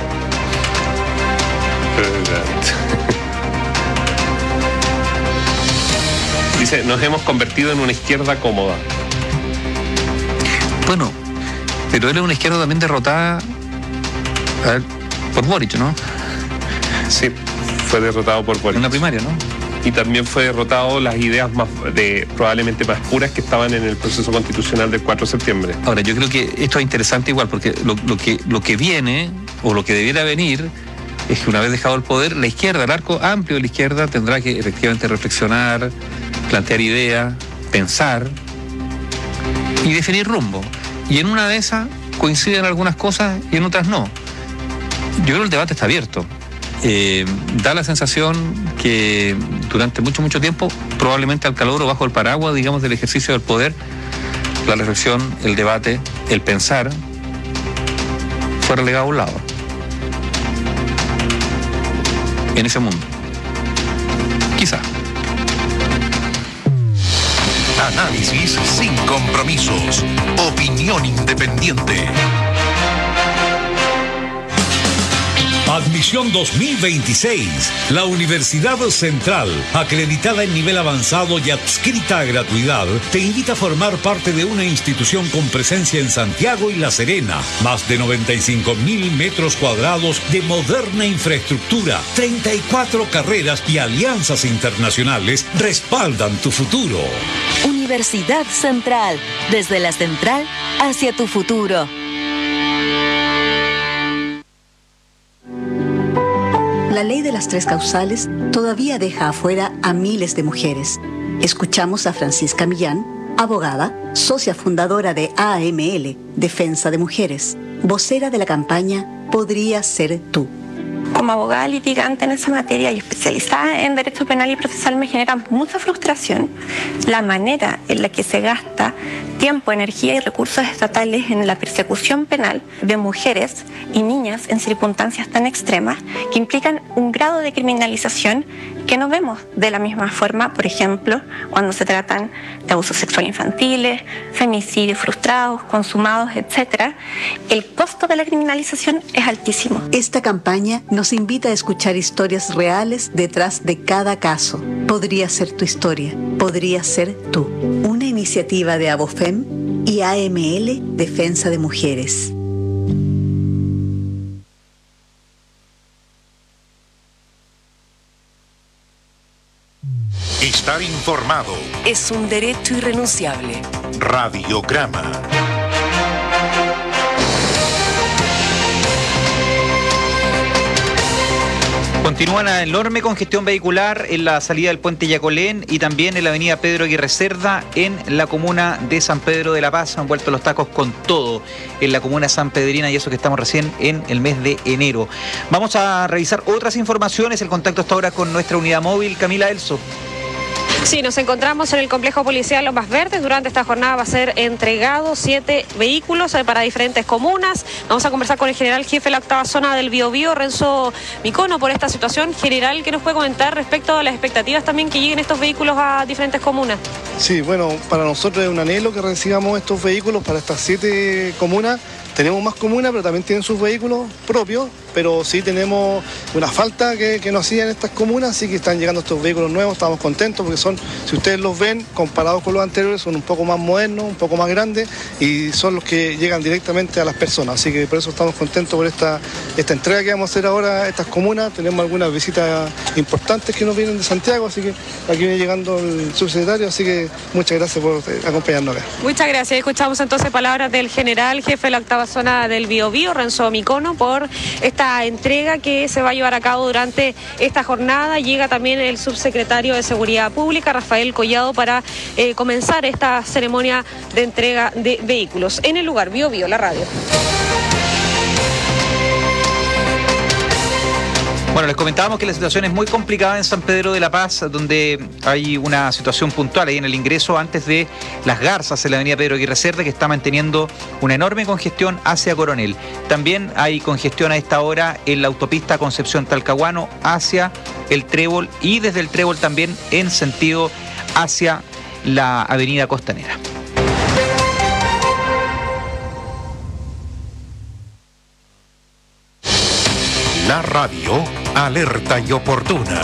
Dice, nos hemos convertido en una izquierda cómoda. Bueno, pero él es una izquierda también derrotada, a ver, por Boric, ¿no? Sí, fue derrotado por Boric. En la primaria, ¿no? Y también fue derrotado las ideas más de probablemente más puras que estaban en el proceso constitucional del cuatro de septiembre. Ahora, yo creo que esto es interesante igual, porque lo, lo que lo que viene, o lo que debiera venir, es que una vez dejado el poder, la izquierda, el arco amplio de la izquierda, tendrá que efectivamente reflexionar, plantear ideas, pensar y definir rumbo. Y en una de esas coinciden algunas cosas y en otras no. Yo creo que el debate está abierto. Eh, da la sensación que durante mucho, mucho tiempo, probablemente al calor o bajo el paraguas, digamos, del ejercicio del poder, la reflexión, el debate, el pensar, fue relegado a un lado. En ese mundo. Quizá. Análisis sin compromisos. Opinión independiente. Admisión dos mil veintiséis. La Universidad Central, acreditada en nivel avanzado y adscrita a gratuidad, te invita a formar parte de una institución con presencia en Santiago y La Serena. Más de noventa y cinco mil metros cuadrados de moderna infraestructura, treinta y cuatro carreras y alianzas internacionales respaldan tu futuro. Universidad Central, desde la central hacia tu futuro. La ley de las tres causales todavía deja afuera a miles de mujeres. Escuchamos a Francisca Millán, abogada, socia fundadora de A M L, Defensa de Mujeres, vocera de la campaña Podría Ser Tú. Como abogada litigante en esa materia y especializada en derecho penal y procesal, me genera mucha frustración la manera en la que se gasta tiempo, energía y recursos estatales en la persecución penal de mujeres y niñas en circunstancias tan extremas que implican un grado de criminalización que no vemos de la misma forma, por ejemplo, cuando se tratan de abusos sexuales infantiles, femicidios frustrados, consumados, etcétera. El costo de la criminalización es altísimo. Esta campaña nos invita a escuchar historias reales detrás de cada caso. Podría ser tu historia, podría ser tú. Una iniciativa de Abofem y A M L, Defensa de Mujeres. Estar informado es un derecho irrenunciable. Radiograma. Continúa la enorme congestión vehicular en la salida del puente Yacolén y también en la avenida Pedro Aguirre Cerda en la comuna de San Pedro de la Paz. Han vuelto los tacos con todo en la comuna sanpedrina y eso que estamos recién en el mes de enero. Vamos a revisar otras informaciones. El contacto está ahora con nuestra unidad móvil, Camila Elso. Sí, nos encontramos en el complejo policial Lomas Verdes. Durante esta jornada va a ser entregado siete vehículos para diferentes comunas. Vamos a conversar con el general jefe de la octava zona del Biobío, Renzo Micono, por esta situación. General, ¿qué nos puede comentar respecto a las expectativas también que lleguen estos vehículos a diferentes comunas? Sí, bueno, para nosotros es un anhelo que recibamos estos vehículos para estas siete comunas. Tenemos más comunas, pero también tienen sus vehículos propios, pero sí tenemos una falta que, que nos hacían estas comunas, así que están llegando estos vehículos nuevos, estamos contentos porque son, si ustedes los ven, comparados con los anteriores, son un poco más modernos, un poco más grandes y son los que llegan directamente a las personas, así que por eso estamos contentos por esta, esta entrega que vamos a hacer ahora a estas comunas. Tenemos algunas visitas importantes que nos vienen de Santiago, así que aquí viene llegando el subsecretario, así que muchas gracias por acompañarnos acá. Muchas gracias. Escuchamos entonces palabras del general jefe de la octava zona del Biobío, Renzo Micono, por esta entrega que se va a llevar a cabo durante esta jornada. Llega también el subsecretario de Seguridad Pública, Rafael Collado, para eh, comenzar esta ceremonia de entrega de vehículos. En el lugar, Biobío, la radio. Bueno, les comentábamos que la situación es muy complicada en San Pedro de la Paz, donde hay una situación puntual ahí en el ingreso antes de Las Garzas, en la avenida Pedro Aguirre Cerda, que está manteniendo una enorme congestión hacia Coronel. También hay congestión a esta hora en la autopista Concepción-Talcahuano hacia el Trébol y desde el Trébol también en sentido hacia la avenida Costanera. La radio, alerta y oportuna.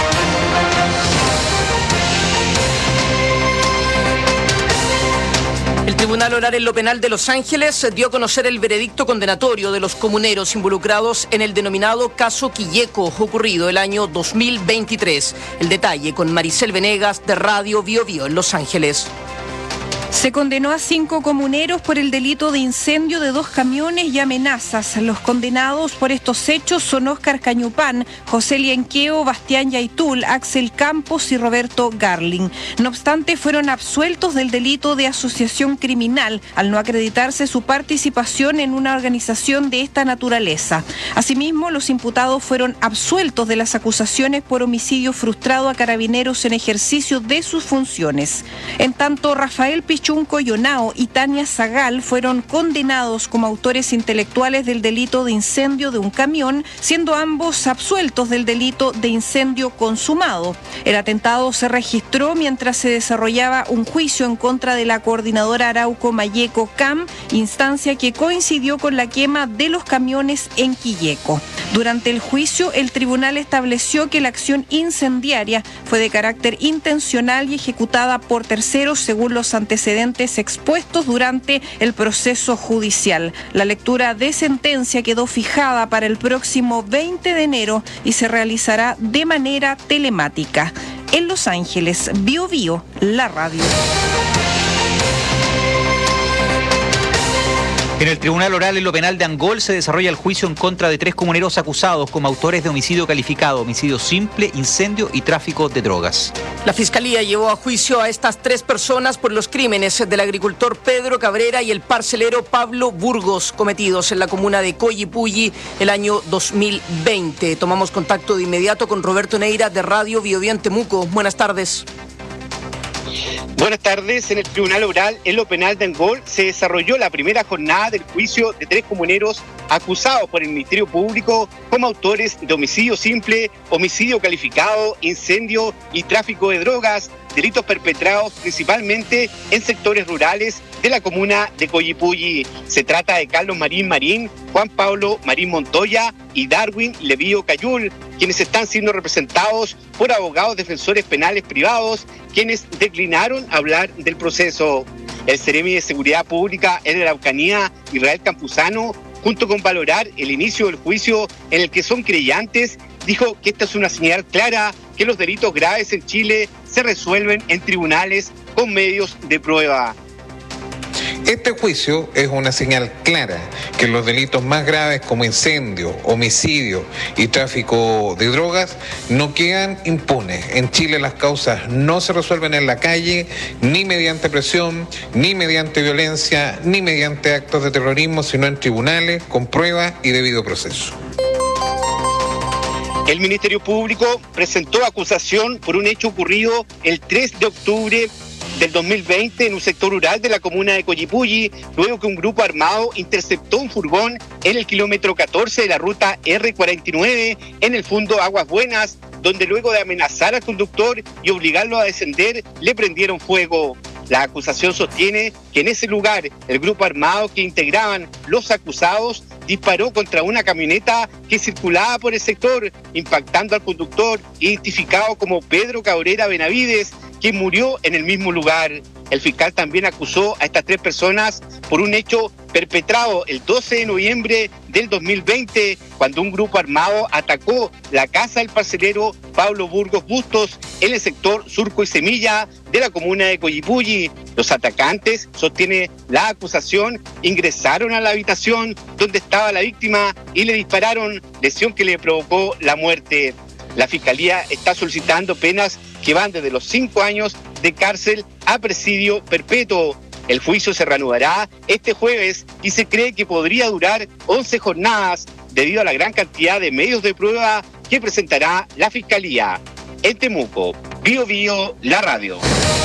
El Tribunal Oral en lo Penal de Los Ángeles dio a conocer el veredicto condenatorio de los comuneros involucrados en el denominado caso Quilleco, ocurrido el año dos mil veintitrés. El detalle con Maricel Venegas de Radio Biobío en Los Ángeles. Se condenó a cinco comuneros por el delito de incendio de dos camiones y amenazas. Los condenados por estos hechos son Óscar Cañupán, José Lienqueo, Bastián Yaitul, Axel Campos y Roberto Garling. No obstante, fueron absueltos del delito de asociación criminal al no acreditarse su participación en una organización de esta naturaleza. Asimismo, los imputados fueron absueltos de las acusaciones por homicidio frustrado a carabineros en ejercicio de sus funciones. En tanto, Rafael Pichón Chunco Yonao y Tania Zagal fueron condenados como autores intelectuales del delito de incendio de un camión, siendo ambos absueltos del delito de incendio consumado. El atentado se registró mientras se desarrollaba un juicio en contra de la coordinadora Arauco Mayeco C A M, instancia que coincidió con la quema de los camiones en Quilleco. Durante el juicio, el tribunal estableció que la acción incendiaria fue de carácter intencional y ejecutada por terceros según los antecedentes expuestos durante el proceso judicial. La lectura de sentencia quedó fijada para el próximo veinte de enero y se realizará de manera telemática. En Los Ángeles, Bio Bio, la radio. En el Tribunal Oral en lo Penal de Angol se desarrolla el juicio en contra de tres comuneros acusados como autores de homicidio calificado, homicidio simple, incendio y tráfico de drogas. La Fiscalía llevó a juicio a estas tres personas por los crímenes del agricultor Pedro Cabrera y el parcelero Pablo Burgos cometidos en la comuna de Coyipulli el año dos mil veinte. Tomamos contacto de inmediato con Roberto Neira de Radio Bio Bio en Temuco. Buenas tardes. Buenas tardes. En el Tribunal Oral en lo Penal de Angol se desarrolló la primera jornada del juicio de tres comuneros acusados por el Ministerio Público como autores de homicidio simple, homicidio calificado, incendio y tráfico de drogas, delitos perpetrados principalmente en sectores rurales de la comuna de Coyipulli. Se trata de Carlos Marín Marín, Juan Pablo Marín Montoya y Darwin Levío Cayul, quienes están siendo representados por abogados defensores penales privados, quienes declinaron hablar del proceso. El Seremi de Seguridad Pública en la Araucanía, Israel Campuzano, junto con valorar el inicio del juicio en el que son creyentes, dijo que esta es una señal clara que los delitos graves en Chile se resuelven en tribunales con medios de prueba. Este juicio es una señal clara que los delitos más graves como incendio, homicidio y tráfico de drogas no quedan impunes. En Chile las causas no se resuelven en la calle, ni mediante presión, ni mediante violencia, ni mediante actos de terrorismo, sino en tribunales, con pruebas y debido proceso. El Ministerio Público presentó acusación por un hecho ocurrido el tres de octubre del dos mil veinte en un sector rural de la comuna de Coyipulli, luego que un grupo armado interceptó un furgón en el kilómetro catorce de la ruta erre cuarenta y nueve en el fundo Aguas Buenas, donde luego de amenazar al conductor y obligarlo a descender, le prendieron fuego. La acusación sostiene que en ese lugar el grupo armado que integraban los acusados disparó contra una camioneta que circulaba por el sector, impactando al conductor identificado como Pedro Cabrera Benavides, quien murió en el mismo lugar. El fiscal también acusó a estas tres personas por un hecho perpetrado el doce de noviembre del dos mil veinte, cuando un grupo armado atacó la casa del parcelero Pablo Burgos Bustos en el sector Surco y Semilla de la comuna de Coyipulli. Los atacantes, sostiene la acusación, ingresaron a la habitación donde estaba la víctima y le dispararon, lesión que le provocó la muerte. La Fiscalía está solicitando penas que van desde los cinco años de cárcel a presidio perpetuo. El juicio se reanudará este jueves y se cree que podría durar once jornadas debido a la gran cantidad de medios de prueba que presentará la Fiscalía. En Temuco, Bio Bio, la radio.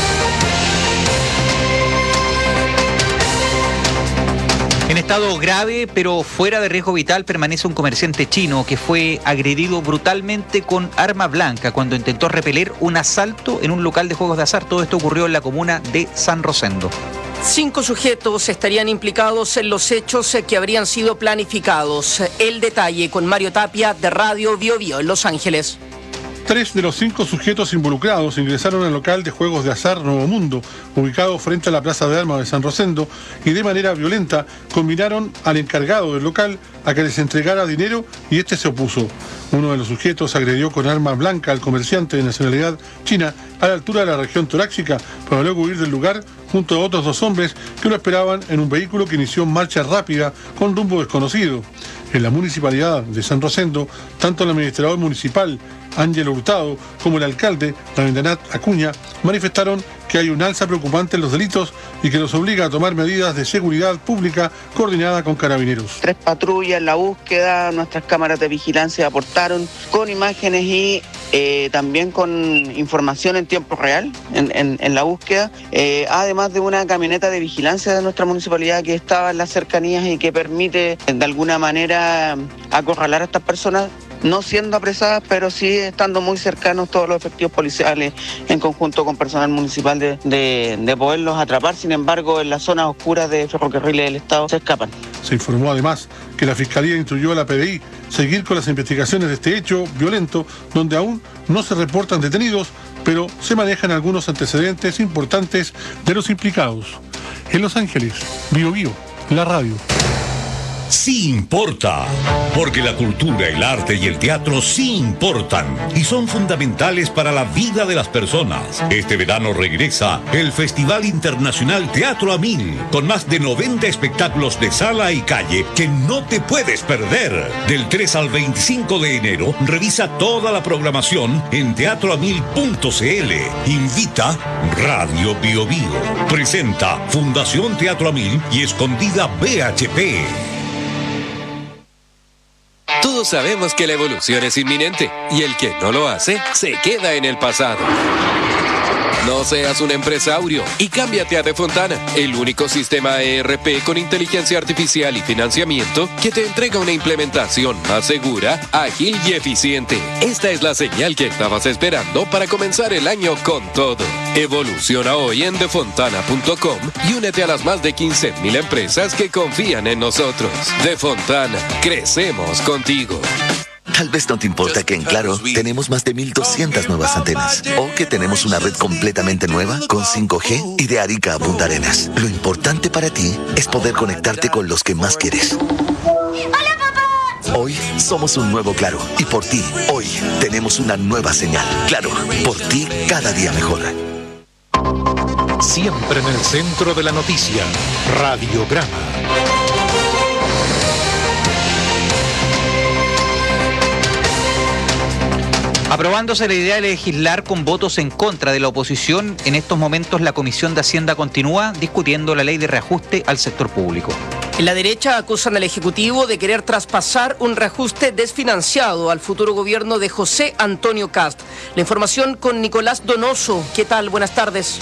En estado grave, pero fuera de riesgo vital, permanece un comerciante chino que fue agredido brutalmente con arma blanca cuando intentó repeler un asalto en un local de juegos de azar. Todo esto ocurrió en la comuna de San Rosendo. Cinco sujetos estarían implicados en los hechos que habrían sido planificados. El detalle con Mario Tapia de Radio Bio Bio en Los Ángeles. Tres de los cinco sujetos involucrados ingresaron al local de juegos de azar Nuevo Mundo, ubicado frente a la Plaza de Armas de San Rosendo, y de manera violenta combinaron al encargado del local a que les entregara dinero y este se opuso. Uno de los sujetos agredió con arma blanca al comerciante de nacionalidad china a la altura de la región torácica, para luego huir del lugar junto a otros dos hombres que lo esperaban en un vehículo que inició marcha rápida con rumbo desconocido. En la municipalidad de San Rosendo, tanto el administrador municipal, Ángelo Hurtado, como el alcalde, Rabindranath Acuña, manifestaron que hay un alza preocupante en los delitos y que los obliga a tomar medidas de seguridad pública coordinada con carabineros. Tres patrullas en la búsqueda, nuestras cámaras de vigilancia aportaron con imágenes y eh, también con información en tiempo real en, en, en la búsqueda, eh, además de una camioneta de vigilancia de nuestra municipalidad que estaba en las cercanías y que permite de alguna manera acorralar a estas personas, no siendo apresadas, pero sí estando muy cercanos todos los efectivos policiales en conjunto con personal municipal de, de, de poderlos atrapar. Sin embargo, en las zonas oscuras de ferrocarriles del Estado se escapan. Se informó además que la Fiscalía instruyó a la P D I seguir con las investigaciones de este hecho violento, donde aún no se reportan detenidos, pero se manejan algunos antecedentes importantes de los implicados. En Los Ángeles, Bio Bio, la radio. Sí importa, porque la cultura, el arte y el teatro sí importan y son fundamentales para la vida de las personas. Este verano regresa el Festival Internacional Teatro a Mil, con más de noventa espectáculos de sala y calle que no te puedes perder. Del tres al veinticinco de enero, revisa toda la programación en teatro a mil punto c l. Invita Radio Bio Bio. Presenta Fundación Teatro a Mil y Escondida B H P. Todos sabemos que la evolución es inminente y el que no lo hace se queda en el pasado. No seas un empresario y cámbiate a Defontana, el único sistema E R P con inteligencia artificial y financiamiento que te entrega una implementación más segura, ágil y eficiente. Esta es la señal que estabas esperando para comenzar el año con todo. Evoluciona hoy en defontana punto com y únete a las más de quince mil empresas que confían en nosotros. Defontana, crecemos contigo. Tal vez no te importa que en Claro tenemos más de mil doscientas nuevas antenas o que tenemos una red completamente nueva con cinco G y de Arica a Punta Arenas. Lo importante para ti es poder conectarte con los que más quieres. ¡Hola, papá! Hoy somos un nuevo Claro y por ti, hoy tenemos una nueva señal. Claro, por ti cada día mejor. Siempre en el centro de la noticia, Radiograma. Aprobándose la idea de legislar con votos en contra de la oposición, en estos momentos la Comisión de Hacienda continúa discutiendo la ley de reajuste al sector público. En la derecha acusan al Ejecutivo de querer traspasar un reajuste desfinanciado al futuro gobierno de José Antonio Kast. La información con Nicolás Donoso. ¿Qué tal? Buenas tardes.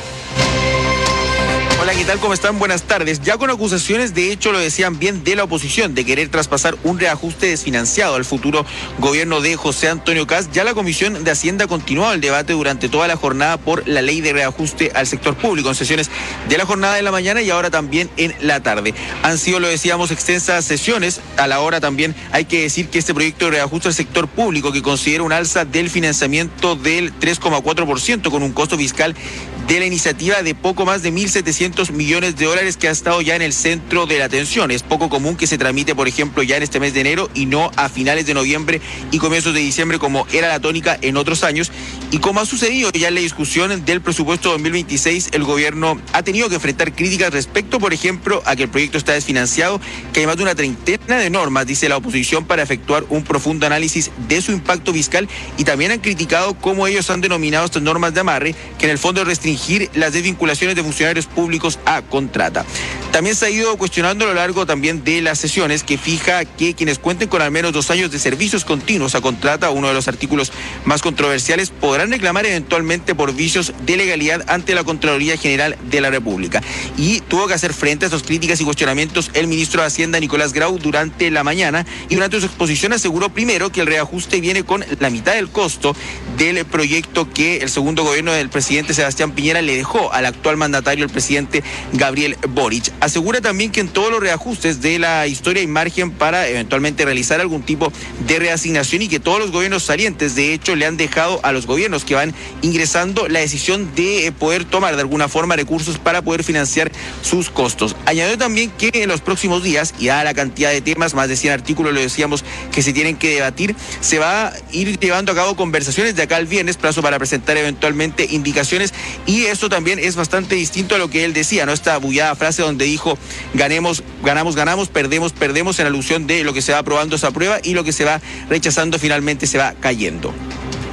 Hola, ¿qué tal? ¿Cómo están? Buenas tardes. Ya con acusaciones, de hecho lo decían bien, de la oposición, de querer traspasar un reajuste desfinanciado al futuro gobierno de José Antonio Kast, ya la Comisión de Hacienda ha continuado el debate durante toda la jornada por la ley de reajuste al sector público, en sesiones de la jornada de la mañana y ahora también en la tarde. Han sido, lo decíamos, extensas sesiones. A la hora también hay que decir que este proyecto de reajuste al sector público, que considera un alza del financiamiento del tres coma cuatro por ciento con un costo fiscal de la iniciativa de poco más de mil setecientos millones de dólares, que ha estado ya en el centro de la atención. Es poco común que se tramite, por ejemplo, ya en este mes de enero y no a finales de noviembre y comienzos de diciembre, como era la tónica en otros años. Y como ha sucedido ya en la discusión del presupuesto dos mil veintiséis, el gobierno ha tenido que enfrentar críticas respecto, por ejemplo, a que el proyecto está desfinanciado, que hay más de una treintena de normas, dice la oposición, para efectuar un profundo análisis de su impacto fiscal, y también han criticado cómo ellos han denominado estas normas de amarre, que en el fondo restringir las desvinculaciones de funcionarios públicos a contrata. También se ha ido cuestionando a lo largo también de las sesiones, que fija que quienes cuenten con al menos dos años de servicios continuos a contrata, uno de los artículos más controversiales, podrán reclamar eventualmente por vicios de legalidad ante la Contraloría General de la República. Y tuvo que hacer frente a esas críticas y cuestionamientos el ministro de Hacienda, Nicolás Grau, durante la mañana, y durante su exposición aseguró primero que el reajuste viene con la mitad del costo del proyecto que el segundo gobierno del presidente Sebastián Piñera le dejó al actual mandatario, el presidente Gabriel Boric. Asegura también que en todos los reajustes de la historia hay margen para eventualmente realizar algún tipo de reasignación, y que todos los gobiernos salientes, de hecho, le han dejado a los gobiernos que van ingresando la decisión de poder tomar de alguna forma recursos para poder financiar sus costos. Añadió también que en los próximos días, y dada la cantidad de temas, más de cien artículos, lo decíamos, que se tienen que debatir, se va a ir llevando a cabo conversaciones de acá al viernes, plazo para presentar eventualmente indicaciones, y esto también es bastante distinto a lo que él decía, ¿no? Esta bullada frase donde dijo ganemos, ganamos, ganamos, perdemos, perdemos, en alusión de lo que se va aprobando esa prueba y lo que se va rechazando finalmente se va cayendo.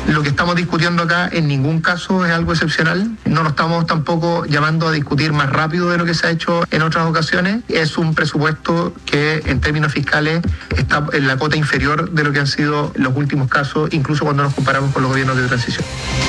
Lo que estamos discutiendo acá en ningún caso es algo excepcional. No nos estamos tampoco llamando a discutir más rápido de lo que se ha hecho en otras ocasiones. Es un presupuesto que en términos fiscales está en la cota inferior de lo que han sido los últimos casos, incluso cuando nos comparamos con los gobiernos de transición.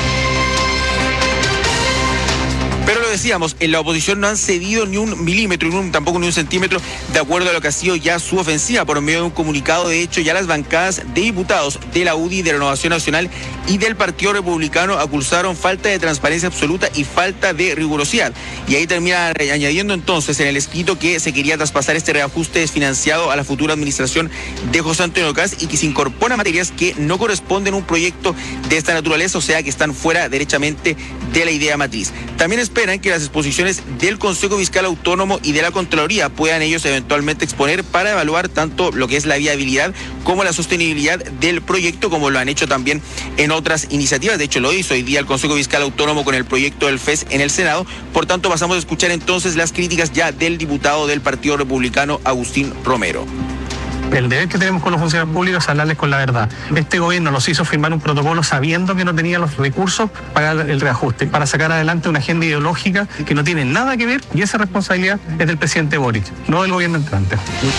Pero lo decíamos, en la oposición no han cedido ni un milímetro, ni un, tampoco ni un centímetro, de acuerdo a lo que ha sido ya su ofensiva. Por medio de un comunicado, de hecho, ya las bancadas de diputados de la U D I, de Renovación Nacional y del Partido Republicano acusaron falta de transparencia absoluta y falta de rigurosidad. Y ahí termina añadiendo entonces en el escrito que se quería traspasar este reajuste desfinanciado a la futura administración de José Antonio Kast y que se incorpora materias que no corresponden a un proyecto de esta naturaleza, o sea que están fuera derechamente de la idea matriz. También esperan que las exposiciones del Consejo Fiscal Autónomo y de la Contraloría puedan ellos eventualmente exponer para evaluar tanto lo que es la viabilidad como la sostenibilidad del proyecto, como lo han hecho también en otras iniciativas. De hecho, lo hizo hoy día el Consejo Fiscal Autónomo con el proyecto del F E S en el Senado. Por tanto, pasamos a escuchar entonces las críticas ya del diputado del Partido Republicano, Agustín Romero. El deber que tenemos con los funcionarios públicos es hablarles con la verdad. Este gobierno nos hizo firmar un protocolo sabiendo que no tenía los recursos para el reajuste, para sacar adelante una agenda ideológica que no tiene nada que ver, y esa responsabilidad es del presidente Boric, no del gobierno entrante.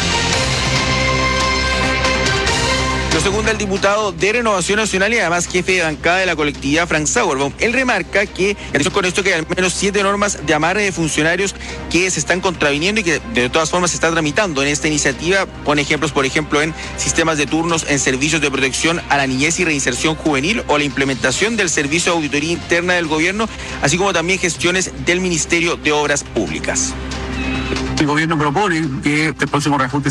Lo segunda el diputado de Renovación Nacional y además jefe de bancada de la colectividad, Frank Sauerbaum. Él remarca que, con esto, que hay al menos siete normas de amarre de funcionarios que se están contraviniendo y que de todas formas se está tramitando en esta iniciativa. Pone ejemplos, por ejemplo, en sistemas de turnos en servicios de protección a la niñez y reinserción juvenil o la implementación del servicio de auditoría interna del gobierno, así como también gestiones del Ministerio de Obras Públicas. El gobierno propone que el próximo reajuste